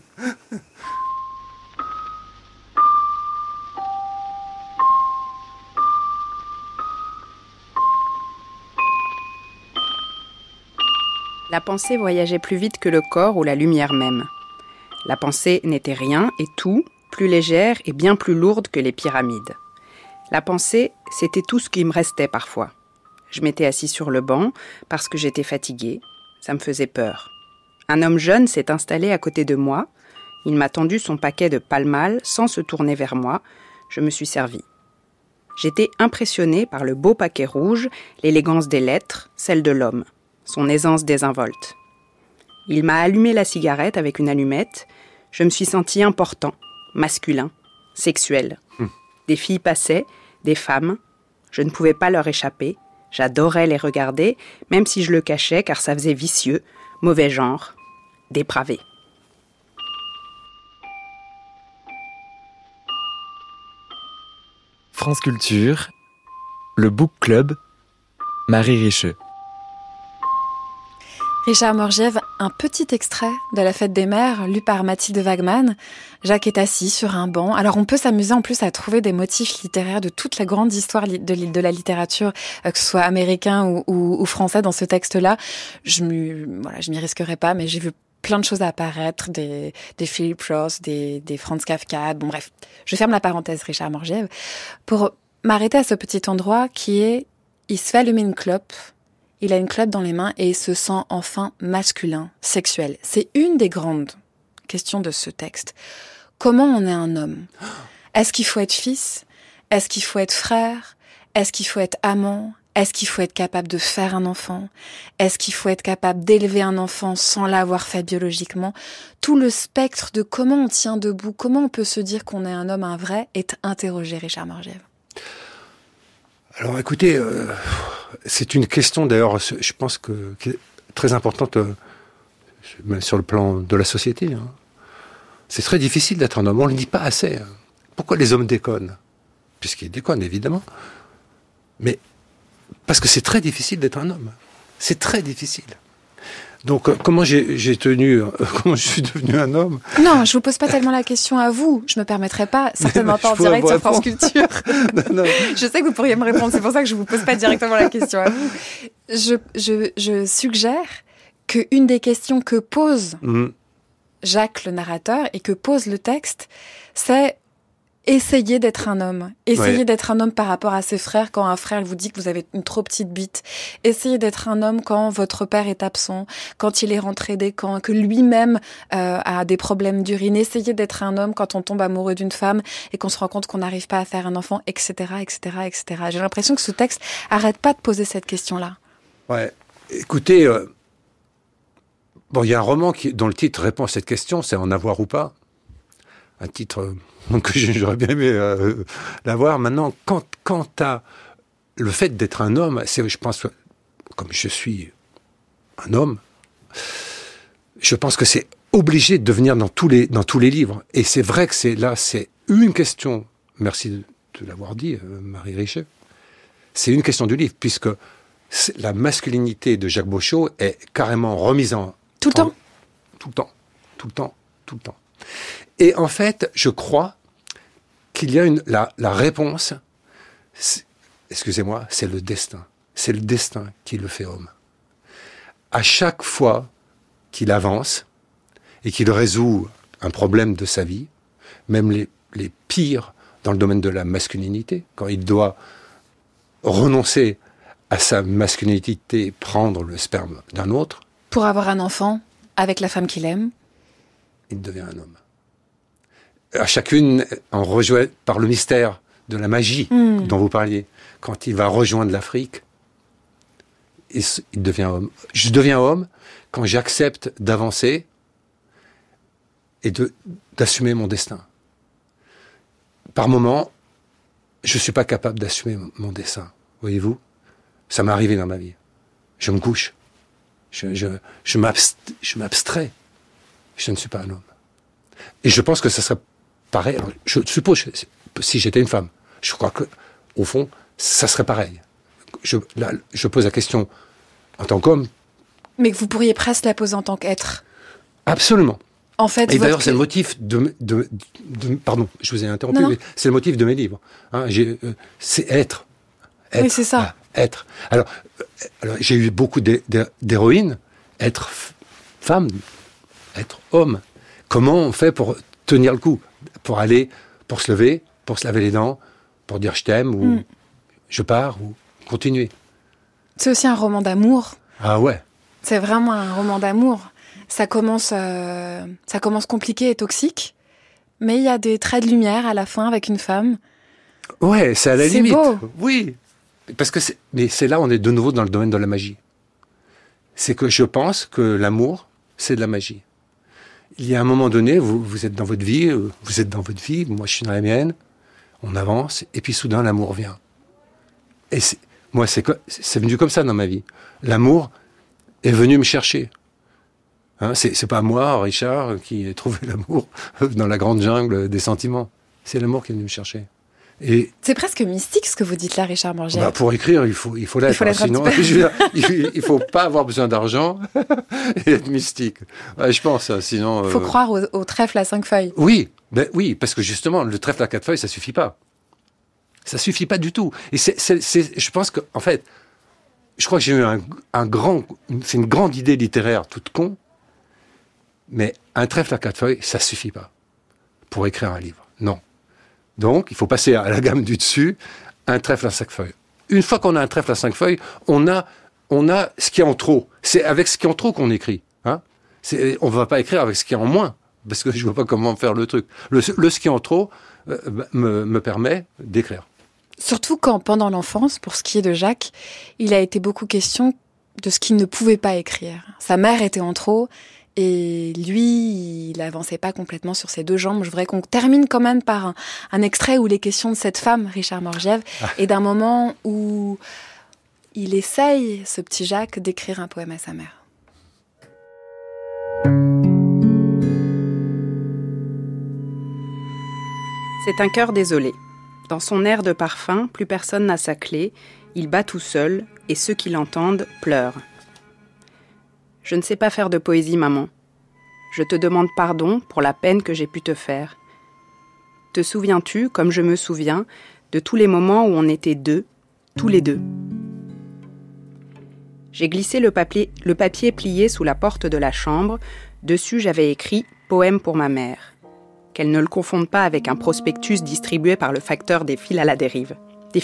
La pensée voyageait plus vite que le corps ou la lumière même. La pensée n'était rien et tout, plus légère et bien plus lourde que les pyramides. La pensée, c'était tout ce qui me restait parfois. Je m'étais assis sur le banc parce que j'étais fatiguée. Ça me faisait peur. Un homme jeune s'est installé à côté de moi. Il m'a tendu son paquet de Pall-Mall sans se tourner vers moi. Je me suis servie. J'étais impressionnée par le beau paquet rouge, l'élégance des lettres, celle de l'homme, son aisance désinvolte. Il m'a allumé la cigarette avec une allumette. Je me suis sentie important, masculin, sexuel. Des filles passaient, des femmes. Je ne pouvais pas leur échapper. J'adorais les regarder, même si je le cachais car ça faisait vicieux, mauvais genre, dépravé. France Culture, le Book Club, Marie Richeux. Richard Morgièvre, un petit extrait de La Fête des Mères, lu par Mathilde Wagman. Jacques est assis sur un banc. Alors on peut s'amuser en plus à trouver des motifs littéraires de toute la grande histoire de la littérature, que ce soit américain ou français dans ce texte-là. Je m'y risquerai pas, mais j'ai vu plein de choses apparaître, des Philip Roth, des Franz Kafka. Bon bref, je ferme la parenthèse Richard Morgièvre pour m'arrêter à ce petit endroit qui est, il se fait allumer une clope. Il a une clope dans les mains et il se sent enfin masculin, sexuel. C'est une des grandes questions de ce texte. Comment on est un homme ? Est-ce qu'il faut être fils ? Est-ce qu'il faut être frère ? Est-ce qu'il faut être amant ? Est-ce qu'il faut être capable de faire un enfant ? Est-ce qu'il faut être capable d'élever un enfant sans l'avoir fait biologiquement ? Tout le spectre de comment on tient debout, comment on peut se dire qu'on est un homme, un vrai, est interrogé, Richard Morgièvre. Alors écoutez, c'est une question d'ailleurs, je pense qui est très importante sur le plan de la société. Hein. C'est très difficile d'être un homme, on ne le dit pas assez. Hein. Pourquoi les hommes déconnent ? Puisqu'ils déconnent évidemment, mais parce que c'est très difficile d'être un homme. C'est très difficile. Donc, comment je suis devenu un homme ? Non, je vous pose pas tellement la question à vous. Je me permettrai pas, certainement pas en direct sur France Culture. Non. Je sais que vous pourriez me répondre, c'est pour ça que je vous pose pas directement la question à vous. Je suggère que une des questions que pose Jacques, le narrateur, et que pose le texte, c'est essayez d'être un homme. Essayez d'être un homme par rapport à ses frères quand un frère vous dit que vous avez une trop petite bite. Essayez d'être un homme quand votre père est absent, quand il est rentré des camps, que lui-même a des problèmes d'urine. Essayez d'être un homme quand on tombe amoureux d'une femme et qu'on se rend compte qu'on n'arrive pas à faire un enfant, etc., etc., etc. J'ai l'impression que ce texte arrête pas de poser cette question-là. Ouais. Écoutez, il y a un roman dont le titre répond à cette question, c'est En avoir ou pas. Un titre que j'aurais bien aimé l'avoir. Maintenant, quant à le fait d'être un homme, je pense, comme je suis un homme, je pense que c'est obligé de devenir dans tous les livres. Et c'est vrai que c'est une question, merci de l'avoir dit, Marie Richeux, c'est une question du livre, puisque la masculinité de Jacques Beauchot est carrément remise en... Tout le temps. Et en fait, je crois qu'il y a la réponse, excusez-moi, c'est le destin. C'est le destin qui le fait homme. à chaque fois qu'il avance et qu'il résout un problème de sa vie, même les pires dans le domaine de la masculinité, quand il doit renoncer à sa masculinité, prendre le sperme d'un autre, Pour avoir un enfant avec la femme qu'il aime. il devient un homme. À chacune, on rejoint par le mystère de la magie dont vous parliez. Quand il va rejoindre l'Afrique, il devient homme. Je deviens homme quand j'accepte d'avancer et d'assumer mon destin. Par moments, je suis pas capable d'assumer mon destin. Voyez-vous, ça m'est arrivé dans ma vie. Je me couche. Je m'abstrais. Je ne suis pas un homme. Et je pense que ça serait pareil. Alors, je suppose, si j'étais une femme, je crois que, au fond, ça serait pareil. Je pose la question en tant qu'homme. Mais que vous pourriez presque la poser en tant qu'être. Absolument. En fait, et d'ailleurs, c'est le motif pardon, je vous ai interrompu, Non. mais c'est le motif de mes livres. Hein, c'est être. Oui, c'est ça. Être. Alors, j'ai eu beaucoup d'héroïnes. Être femme, être homme. Comment on fait pour tenir le coup? Pour se lever, pour se laver les dents, pour dire je t'aime, ou je pars, ou continuer. C'est aussi un roman d'amour. Ah ouais. C'est vraiment un roman d'amour. Ça commence compliqué et toxique, mais il y a des traits de lumière à la fin avec une femme. Ouais, c'est à la limite. Beau. Oui. Parce que c'est là, on est de nouveau dans le domaine de la magie. C'est que je pense que l'amour, c'est de la magie. Il y a un moment donné, vous êtes dans votre vie, moi je suis dans la mienne, on avance, et puis soudain l'amour vient. Et moi, c'est venu comme ça dans ma vie. L'amour est venu me chercher. Hein, c'est pas moi, Richard, qui ai trouvé l'amour dans la grande jungle des sentiments. C'est l'amour qui est venu me chercher. Et c'est presque mystique ce que vous dites là, Richard Morgier. Pour écrire, il faut l'être. Sinon, il faut pas avoir besoin d'argent et être mystique. Ouais, je pense. Sinon, il faut croire au trèfle à 5 feuilles. Oui, oui, parce que justement, le trèfle à 4 feuilles, ça suffit pas. Ça suffit pas du tout. Et je pense que, en fait, je crois que j'ai eu c'est une grande idée littéraire, toute con. Mais un trèfle à 4 feuilles, ça suffit pas pour écrire un livre. Non. Donc, il faut passer à la gamme du dessus, un trèfle à 5 feuilles. Une fois qu'on a un trèfle à 5 feuilles, on a ce qui est en trop. C'est avec ce qui est en trop qu'on écrit. Hein. On ne va pas écrire avec ce qui est en moins, parce que je ne vois pas comment faire le truc. Le ce qui est en trop me permet d'écrire. Surtout quand, pendant l'enfance, pour ce qui est de Jacques, il a été beaucoup question de ce qu'il ne pouvait pas écrire. Sa mère était en trop. Et lui, il avançait pas complètement sur ses deux jambes. Je voudrais qu'on termine quand même par un extrait où les questions de cette femme, Richard Morgier, et d'un moment où il essaye, ce petit Jacques, d'écrire un poème à sa mère. C'est un cœur désolé. Dans son air de parfum, plus personne n'a sa clé. Il bat tout seul, et ceux qui l'entendent pleurent. Je ne sais pas faire de poésie, maman. Je te demande pardon pour la peine que j'ai pu te faire. Te souviens-tu, comme je me souviens, de tous les moments où on était deux, tous les deux? J'ai glissé le papier plié sous la porte de la chambre. Dessus, j'avais écrit « Poème pour ma mère ». Qu'elle ne le confonde pas avec un prospectus distribué par le facteur des fils à la dérive.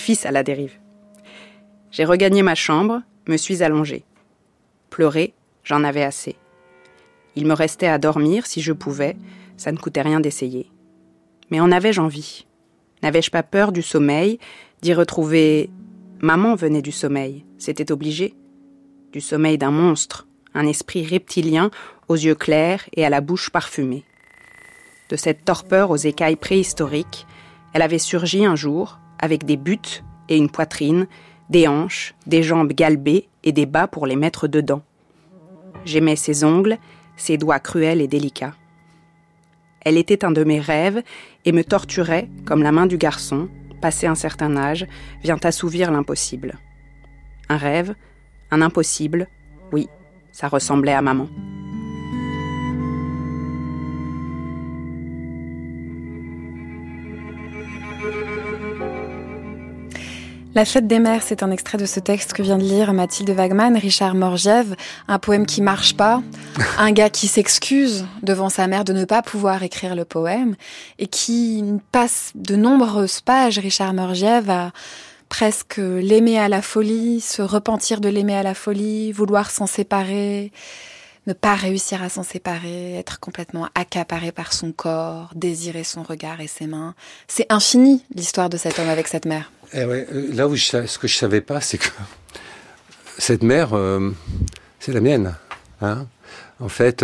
J'ai regagné ma chambre, me suis allongée. Pleurer, j'en avais assez. Il me restait à dormir si je pouvais, ça ne coûtait rien d'essayer. Mais en avais-je envie? N'avais-je pas peur du sommeil, d'y retrouver... Maman venait du sommeil, c'était obligé. Du sommeil d'un monstre, un esprit reptilien aux yeux clairs et à la bouche parfumée. De cette torpeur aux écailles préhistoriques, elle avait surgi un jour, avec des buttes et une poitrine, des hanches, des jambes galbées et des bas pour les mettre dedans. J'aimais ses ongles, ses doigts cruels et délicats. Elle était un de mes rêves et me torturait comme la main du garçon, passé un certain âge, vient assouvir l'impossible. Un rêve, un impossible, oui, ça ressemblait à maman. La fête des mères, c'est un extrait de ce texte que vient de lire Mathilde Wagman, Richard Morgiev, un poème qui marche pas, un gars qui s'excuse devant sa mère de ne pas pouvoir écrire le poème et qui passe de nombreuses pages, Richard Morgiev, à presque l'aimer à la folie, se repentir de l'aimer à la folie, vouloir s'en séparer, ne pas réussir à s'en séparer, être complètement accaparé par son corps, désirer son regard et ses mains. C'est infini, l'histoire de cet homme avec cette mère. Eh ouais, là où ce que je savais pas, c'est que cette mère, c'est la mienne. Hein. En fait,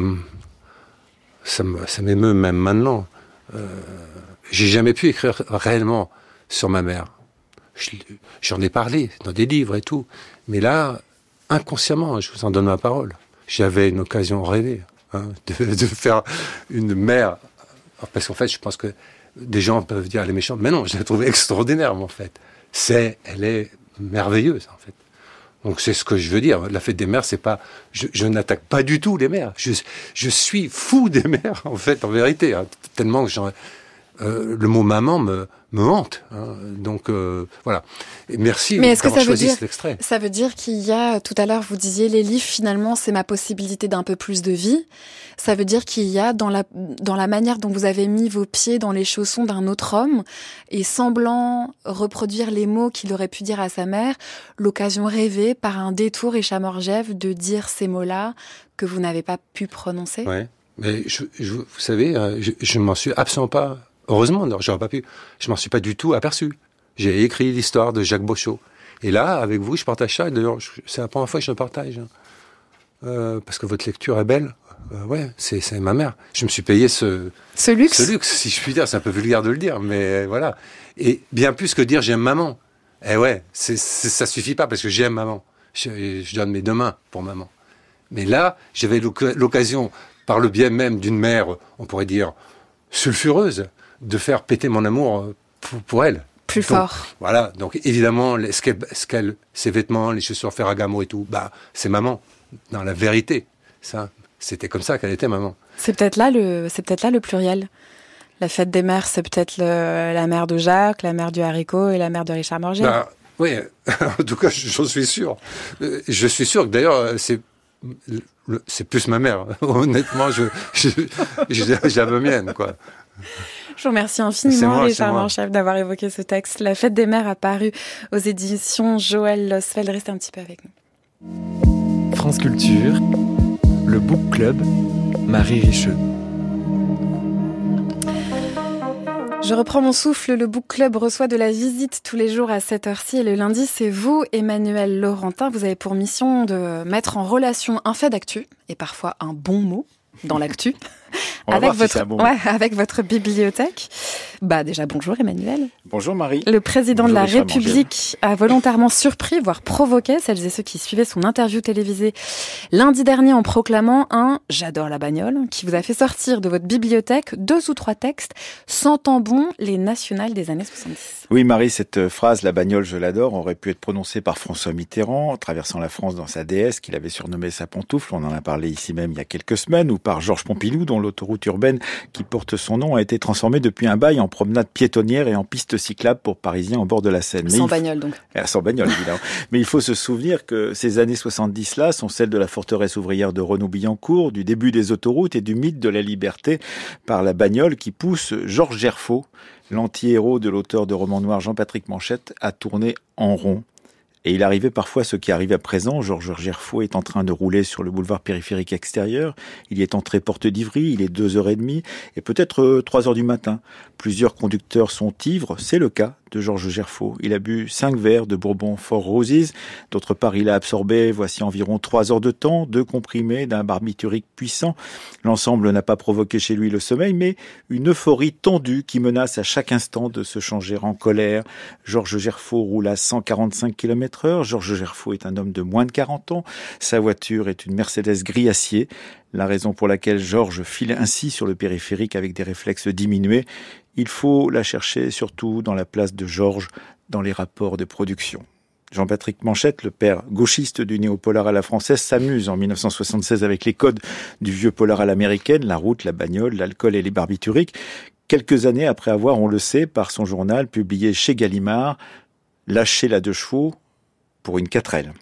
ça m'émeut même maintenant. J'ai jamais pu écrire réellement sur ma mère. J'en ai parlé dans des livres et tout. Mais là, inconsciemment, je vous en donne ma parole. J'avais une occasion rêvée de faire une mère. Parce qu'en fait, je pense que des gens peuvent dire elle est méchante. Mais non, je l'ai trouvée extraordinaire, en fait. Elle est merveilleuse, en fait. Donc c'est ce que je veux dire. La fête des mères, c'est pas. Je n'attaque pas du tout les mères. Je suis fou des mères, en fait, en vérité. Hein, tellement que le mot maman me hante. Hein, donc voilà. Et merci d'avoir choisi cet extrait. Ça veut dire qu'il y a, tout à l'heure vous disiez, les livres finalement c'est ma possibilité d'un peu plus de vie. Ça veut dire qu'il y a dans la manière dont vous avez mis vos pieds dans les chaussons d'un autre homme et semblant reproduire les mots qu'il aurait pu dire à sa mère, l'occasion rêvée par un détour Richard Morgiev de dire ces mots-là que vous n'avez pas pu prononcer. Ouais. Mais vous savez, je m'en suis absolument pas. Heureusement, j'aurais pas pu. Je m'en suis pas du tout aperçu. J'ai écrit l'histoire de Jacques Bochot. Et là, avec vous, je partage ça. D'ailleurs, c'est la première fois que je le partage. Parce que votre lecture est belle. Ouais, c'est ma mère. Je me suis payé ce luxe. Ce luxe, si je puis dire. C'est un peu vulgaire de le dire, mais voilà. Et bien plus que dire j'aime maman. Eh ouais, ça suffit pas parce que j'aime maman. Je donne mes 2 mains pour maman. Mais là, j'avais l'occasion, par le biais même d'une mère, on pourrait dire, sulfureuse, de faire péter mon amour pour elle. Plus fort. Voilà, donc évidemment, ses vêtements, les chaussures Ferragamo et tout, c'est maman. Dans la vérité, ça, c'était comme ça qu'elle était, maman. C'est peut-être là le pluriel. La fête des mères, c'est peut-être la mère de Jacques, la mère du haricot et la mère de Richard Morgiev. Oui, en tout cas, j'en suis sûr. Je suis sûr que d'ailleurs, c'est plus ma mère. Honnêtement, je la veux mienne, quoi. Je vous remercie infiniment, Richard Morgiev, d'avoir évoqué ce texte. La fête des mères a paru aux éditions Joël Losfeld. Restez un petit peu avec nous. France Culture, le Book Club, Marie Richeux. Je reprends mon souffle, le Book Club reçoit de la visite tous les jours à cette heure-ci et le lundi, c'est vous, Emmanuel Laurentin. Vous avez pour mission de mettre en relation un fait d'actu et parfois un bon mot dans l'actu. Avec votre bibliothèque. Déjà, bonjour Emmanuel. Bonjour Marie. Le président de la République a volontairement surpris, voire provoqué celles et ceux qui suivaient son interview télévisée lundi dernier en proclamant un « J'adore la bagnole » qui vous a fait sortir de votre bibliothèque 2 ou 3 textes sentant bon les nationales des années 70. Oui Marie, cette phrase « La bagnole, je l'adore » aurait pu être prononcée par François Mitterrand, traversant la France dans sa DS qu'il avait surnommée sa pantoufle, on en a parlé ici même il y a quelques semaines, ou par Georges Pompidou dont l'autoroute urbaine qui porte son nom a été transformée depuis un bail en promenade piétonnière et en piste cyclable pour Parisiens au bord de la Seine. Sans bagnole donc. Sans bagnole évidemment. Mais il faut se souvenir que ces années 70-là sont celles de la forteresse ouvrière de Renaud-Billancourt, du début des autoroutes et du mythe de la liberté par la bagnole qui pousse Georges Gerfaut, l'anti-héros de l'auteur de romans noirs Jean-Patrick Manchette, à tourner en rond. Et il arrivait parfois ce qui arrive à présent. Georges Gerfaut est en train de rouler sur le boulevard périphérique extérieur. Il y est entré porte d'Ivry, il est 2h30 et peut-être 3h du matin. Plusieurs conducteurs sont ivres, c'est le cas de Georges Gerfaut. Il a bu 5 verres de Bourbon Four Roses. D'autre part, il a absorbé, voici environ 3 heures de temps, 2 comprimés d'un barbiturique puissant. L'ensemble n'a pas provoqué chez lui le sommeil, mais une euphorie tendue qui menace à chaque instant de se changer en colère. Georges Gerfaut roule à 145 km/h. Georges Gerfaut est un homme de moins de 40 ans. Sa voiture est une Mercedes gris acier. La raison pour laquelle Georges file ainsi sur le périphérique avec des réflexes diminués, il faut la chercher surtout dans la place de Georges dans les rapports de production. Jean-Patrick Manchette, le père gauchiste du néo-polar à la française, s'amuse en 1976 avec les codes du vieux polar à l'américaine, la route, la bagnole, l'alcool et les barbituriques. Quelques années après avoir, on le sait, par son journal publié chez Gallimard, lâcher la 2 chevaux pour une 4L.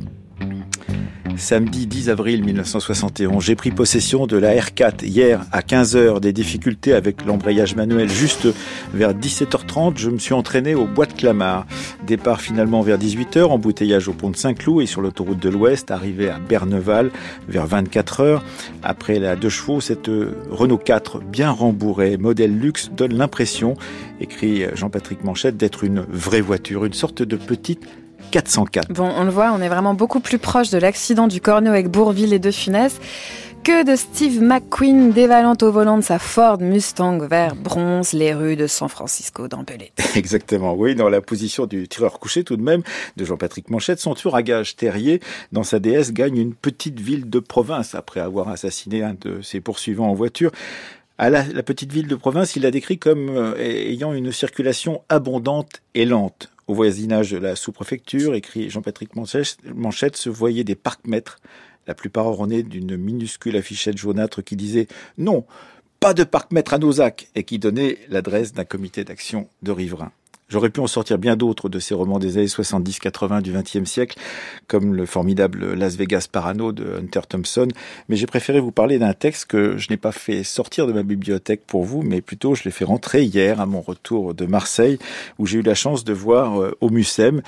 Samedi 10 avril 1971, j'ai pris possession de la R4 hier à 15h. Des difficultés avec l'embrayage manuel. Juste vers 17h30, je me suis entraîné au Bois de Clamart. Départ finalement vers 18h, embouteillage au pont de Saint-Cloud et sur l'autoroute de l'Ouest, arrivé à Berneval vers 24h. Après la 2 chevaux, cette Renault 4 bien rembourrée, modèle luxe, donne l'impression, écrit Jean-Patrick Manchette, d'être une vraie voiture, une sorte de petite 404. Bon, on le voit, on est vraiment beaucoup plus proche de l'accident du Corneo avec Bourvil et De Funès que de Steve McQueen dévalant au volant de sa Ford Mustang vert bronze les rues de San Francisco d'Ambelé. Exactement, oui, dans la position du tireur couché tout de même de Jean-Patrick Manchette, son tueur à gages terrier dans sa DS gagne une petite ville de province après avoir assassiné un de ses poursuivants en voiture. À la petite ville de province, il l'a décrit comme ayant une circulation abondante et lente. Au voisinage de la sous-préfecture, écrit Jean-Patrick Manchette, se voyaient des parcs-mètres, la plupart ornés d'une minuscule affichette jaunâtre qui disait « Non, pas de parc-mètre à Nozac » et qui donnait l'adresse d'un comité d'action de riverains. J'aurais pu en sortir bien d'autres de ces romans des années 70-80 du XXe siècle, comme le formidable Las Vegas Parano de Hunter Thompson, mais j'ai préféré vous parler d'un texte que je n'ai pas fait sortir de ma bibliothèque pour vous, mais plutôt je l'ai fait rentrer hier à mon retour de Marseille, où j'ai eu la chance de voir au Mucem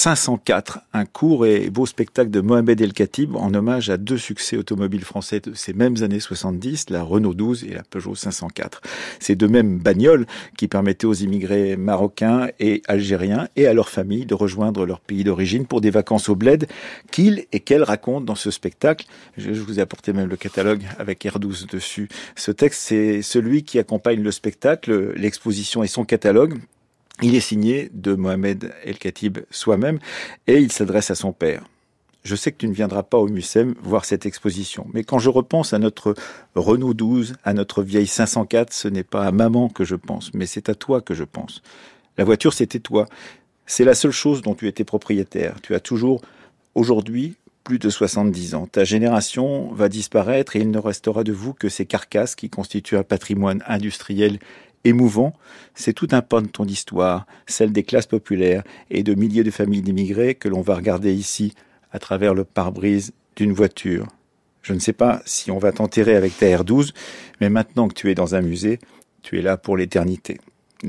504, un court et beau spectacle de Mohamed El Khatib en hommage à 2 succès automobiles français de ces mêmes années 70, la Renault 12 et la Peugeot 504. Ces 2 mêmes bagnoles qui permettaient aux immigrés marocains et algériens et à leurs familles de rejoindre leur pays d'origine pour des vacances au bled qu'ils et qu'elles racontent dans ce spectacle. Je vous ai apporté même le catalogue avec R12 dessus. Ce texte, c'est celui qui accompagne le spectacle, l'exposition et son catalogue. Il est signé de Mohamed El Khatib soi-même et il s'adresse à son père. Je sais que tu ne viendras pas au Mucem voir cette exposition, mais quand je repense à notre Renault 12, à notre vieille 504, ce n'est pas à maman que je pense, mais c'est à toi que je pense. La voiture, c'était toi. C'est la seule chose dont tu étais propriétaire. Tu as toujours, aujourd'hui, plus de 70 ans. Ta génération va disparaître et il ne restera de vous que ces carcasses qui constituent un patrimoine industriel émouvant. C'est tout un pan de ton histoire, celle des classes populaires et de milliers de familles d'immigrés que l'on va regarder ici à travers le pare-brise d'une voiture. Je ne sais pas si on va t'enterrer avec ta R12, mais maintenant que tu es dans un musée, tu es là pour l'éternité.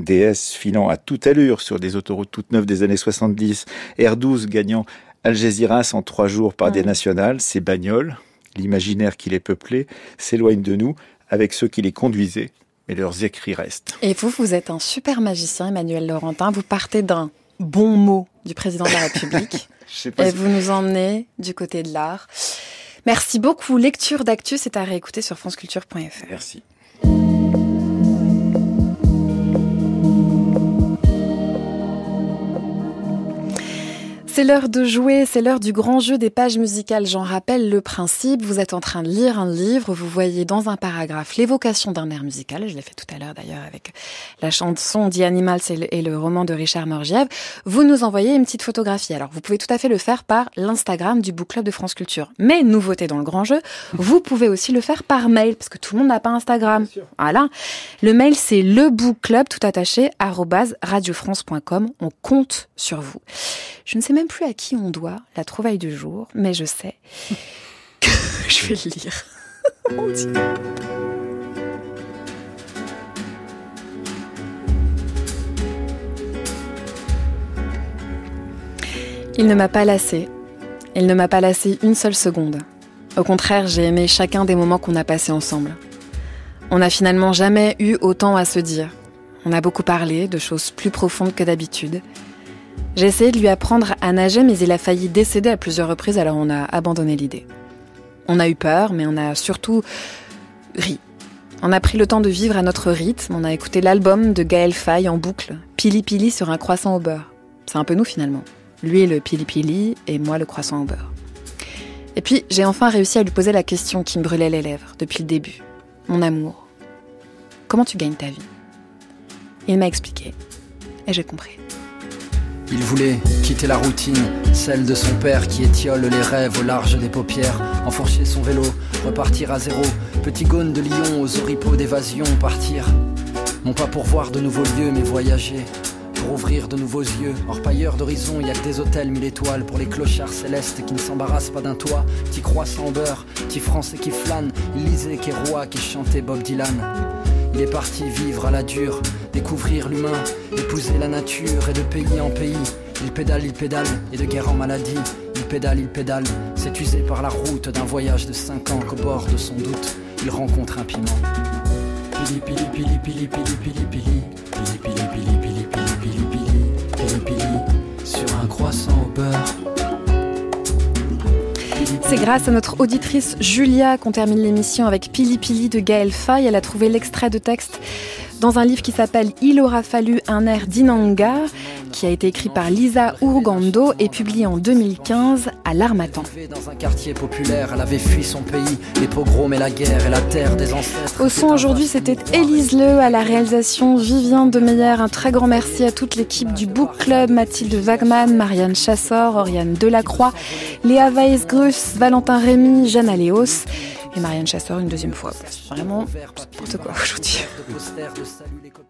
DS filant à toute allure sur des autoroutes toutes neuves des années 70, R12 gagnant Algeciras en 3 jours par des nationales, ces bagnoles, l'imaginaire qui les peuplait, s'éloigne de nous avec ceux qui les conduisaient, mais leurs écrits restent. Et vous êtes un super magicien, Emmanuel Laurentin, vous partez d'un bon mot du président de la République et vous nous emmenez du côté de l'art. Merci beaucoup. Lecture d'actu, c'est à réécouter sur franceculture.fr. Merci. C'est l'heure de jouer, c'est l'heure du grand jeu des pages musicales. J'en rappelle le principe, vous êtes en train de lire un livre, vous voyez dans un paragraphe l'évocation d'un air musical, je l'ai fait tout à l'heure d'ailleurs avec la chanson The Animals et le roman de Richard Morgiev. Vous nous envoyez une petite photographie. Alors vous pouvez tout à fait le faire par l'Instagram du Book Club de France Culture. Mais nouveauté dans le grand jeu, vous pouvez aussi le faire par mail, parce que tout le monde n'a pas Instagram. Voilà. Le mail c'est lebookclub, tout attaché, @radiofrance.com. On compte sur vous. Je ne sais même plus à qui on doit la trouvaille du jour, mais je sais que je vais le lire. Mon Dieu. Il ne m'a pas lassé. Il ne m'a pas lassé une seule seconde. Au contraire, j'ai aimé chacun des moments qu'on a passés ensemble. On n'a finalement jamais eu autant à se dire. On a beaucoup parlé de choses plus profondes que d'habitude. J'ai essayé de lui apprendre à nager, mais il a failli décéder à plusieurs reprises, alors on a abandonné l'idée. On a eu peur, mais on a surtout ri. On a pris le temps de vivre à notre rythme, on a écouté l'album de Gaël Faye en boucle, Pili Pili sur un croissant au beurre. C'est un peu nous finalement. Lui le Pili Pili et moi le croissant au beurre. Et puis j'ai enfin réussi à lui poser la question qui me brûlait les lèvres depuis le début. Mon amour, comment tu gagnes ta vie ? Il m'a expliqué et j'ai compris. Il voulait quitter la routine, celle de son père qui étiole les rêves au large des paupières, enfourcher son vélo, repartir à zéro, petit Gaune de Lyon aux oripeaux d'évasion, partir. Non pas pour voir de nouveaux lieux mais voyager, pour ouvrir de nouveaux yeux. Orpailleurs d'horizon, y a que des hôtels 1000 étoiles pour les clochards célestes qui ne s'embarrassent pas d'un toit. Petit croissant en beurre, petit français qui flâne, il lisait Kéroua qui chantait Bob Dylan. Il est parti vivre à la dure, découvrir l'humain, épouser la nature et de pays en pays. Il pédale, et de guerre en maladie. Il pédale, c'est usé par la route d'un voyage de 5 ans qu'au bord de son doute, il rencontre un piment. Pili pili pili pili pili pili pili pili pili pili pili pili pili pili pili sur un croissant au beurre. C'est grâce à notre auditrice Julia qu'on termine l'émission avec Pili Pili de Gaël Faye. Elle a trouvé l'extrait de texte dans un livre qui s'appelle « Il aura fallu un air d'Inanga » qui a été écrit par Lisa Urgando et publié en 2015 à l'Harmattan. Dans un quartier populaire, elle avait fui son pays, les pogroms et la guerre et la terre des ancêtres. Au son aujourd'hui, c'était Élise Leu, à la réalisation Vivien Demeyer. Un très grand merci à toute l'équipe du Book Club, Mathilde Wagman, Marianne Chassor, Oriane Delacroix, Léa Weiss-Grus, Valentin Rémy, Jeanne Aléos et Marianne Chassor une deuxième fois. Vraiment, n'importe quoi aujourd'hui.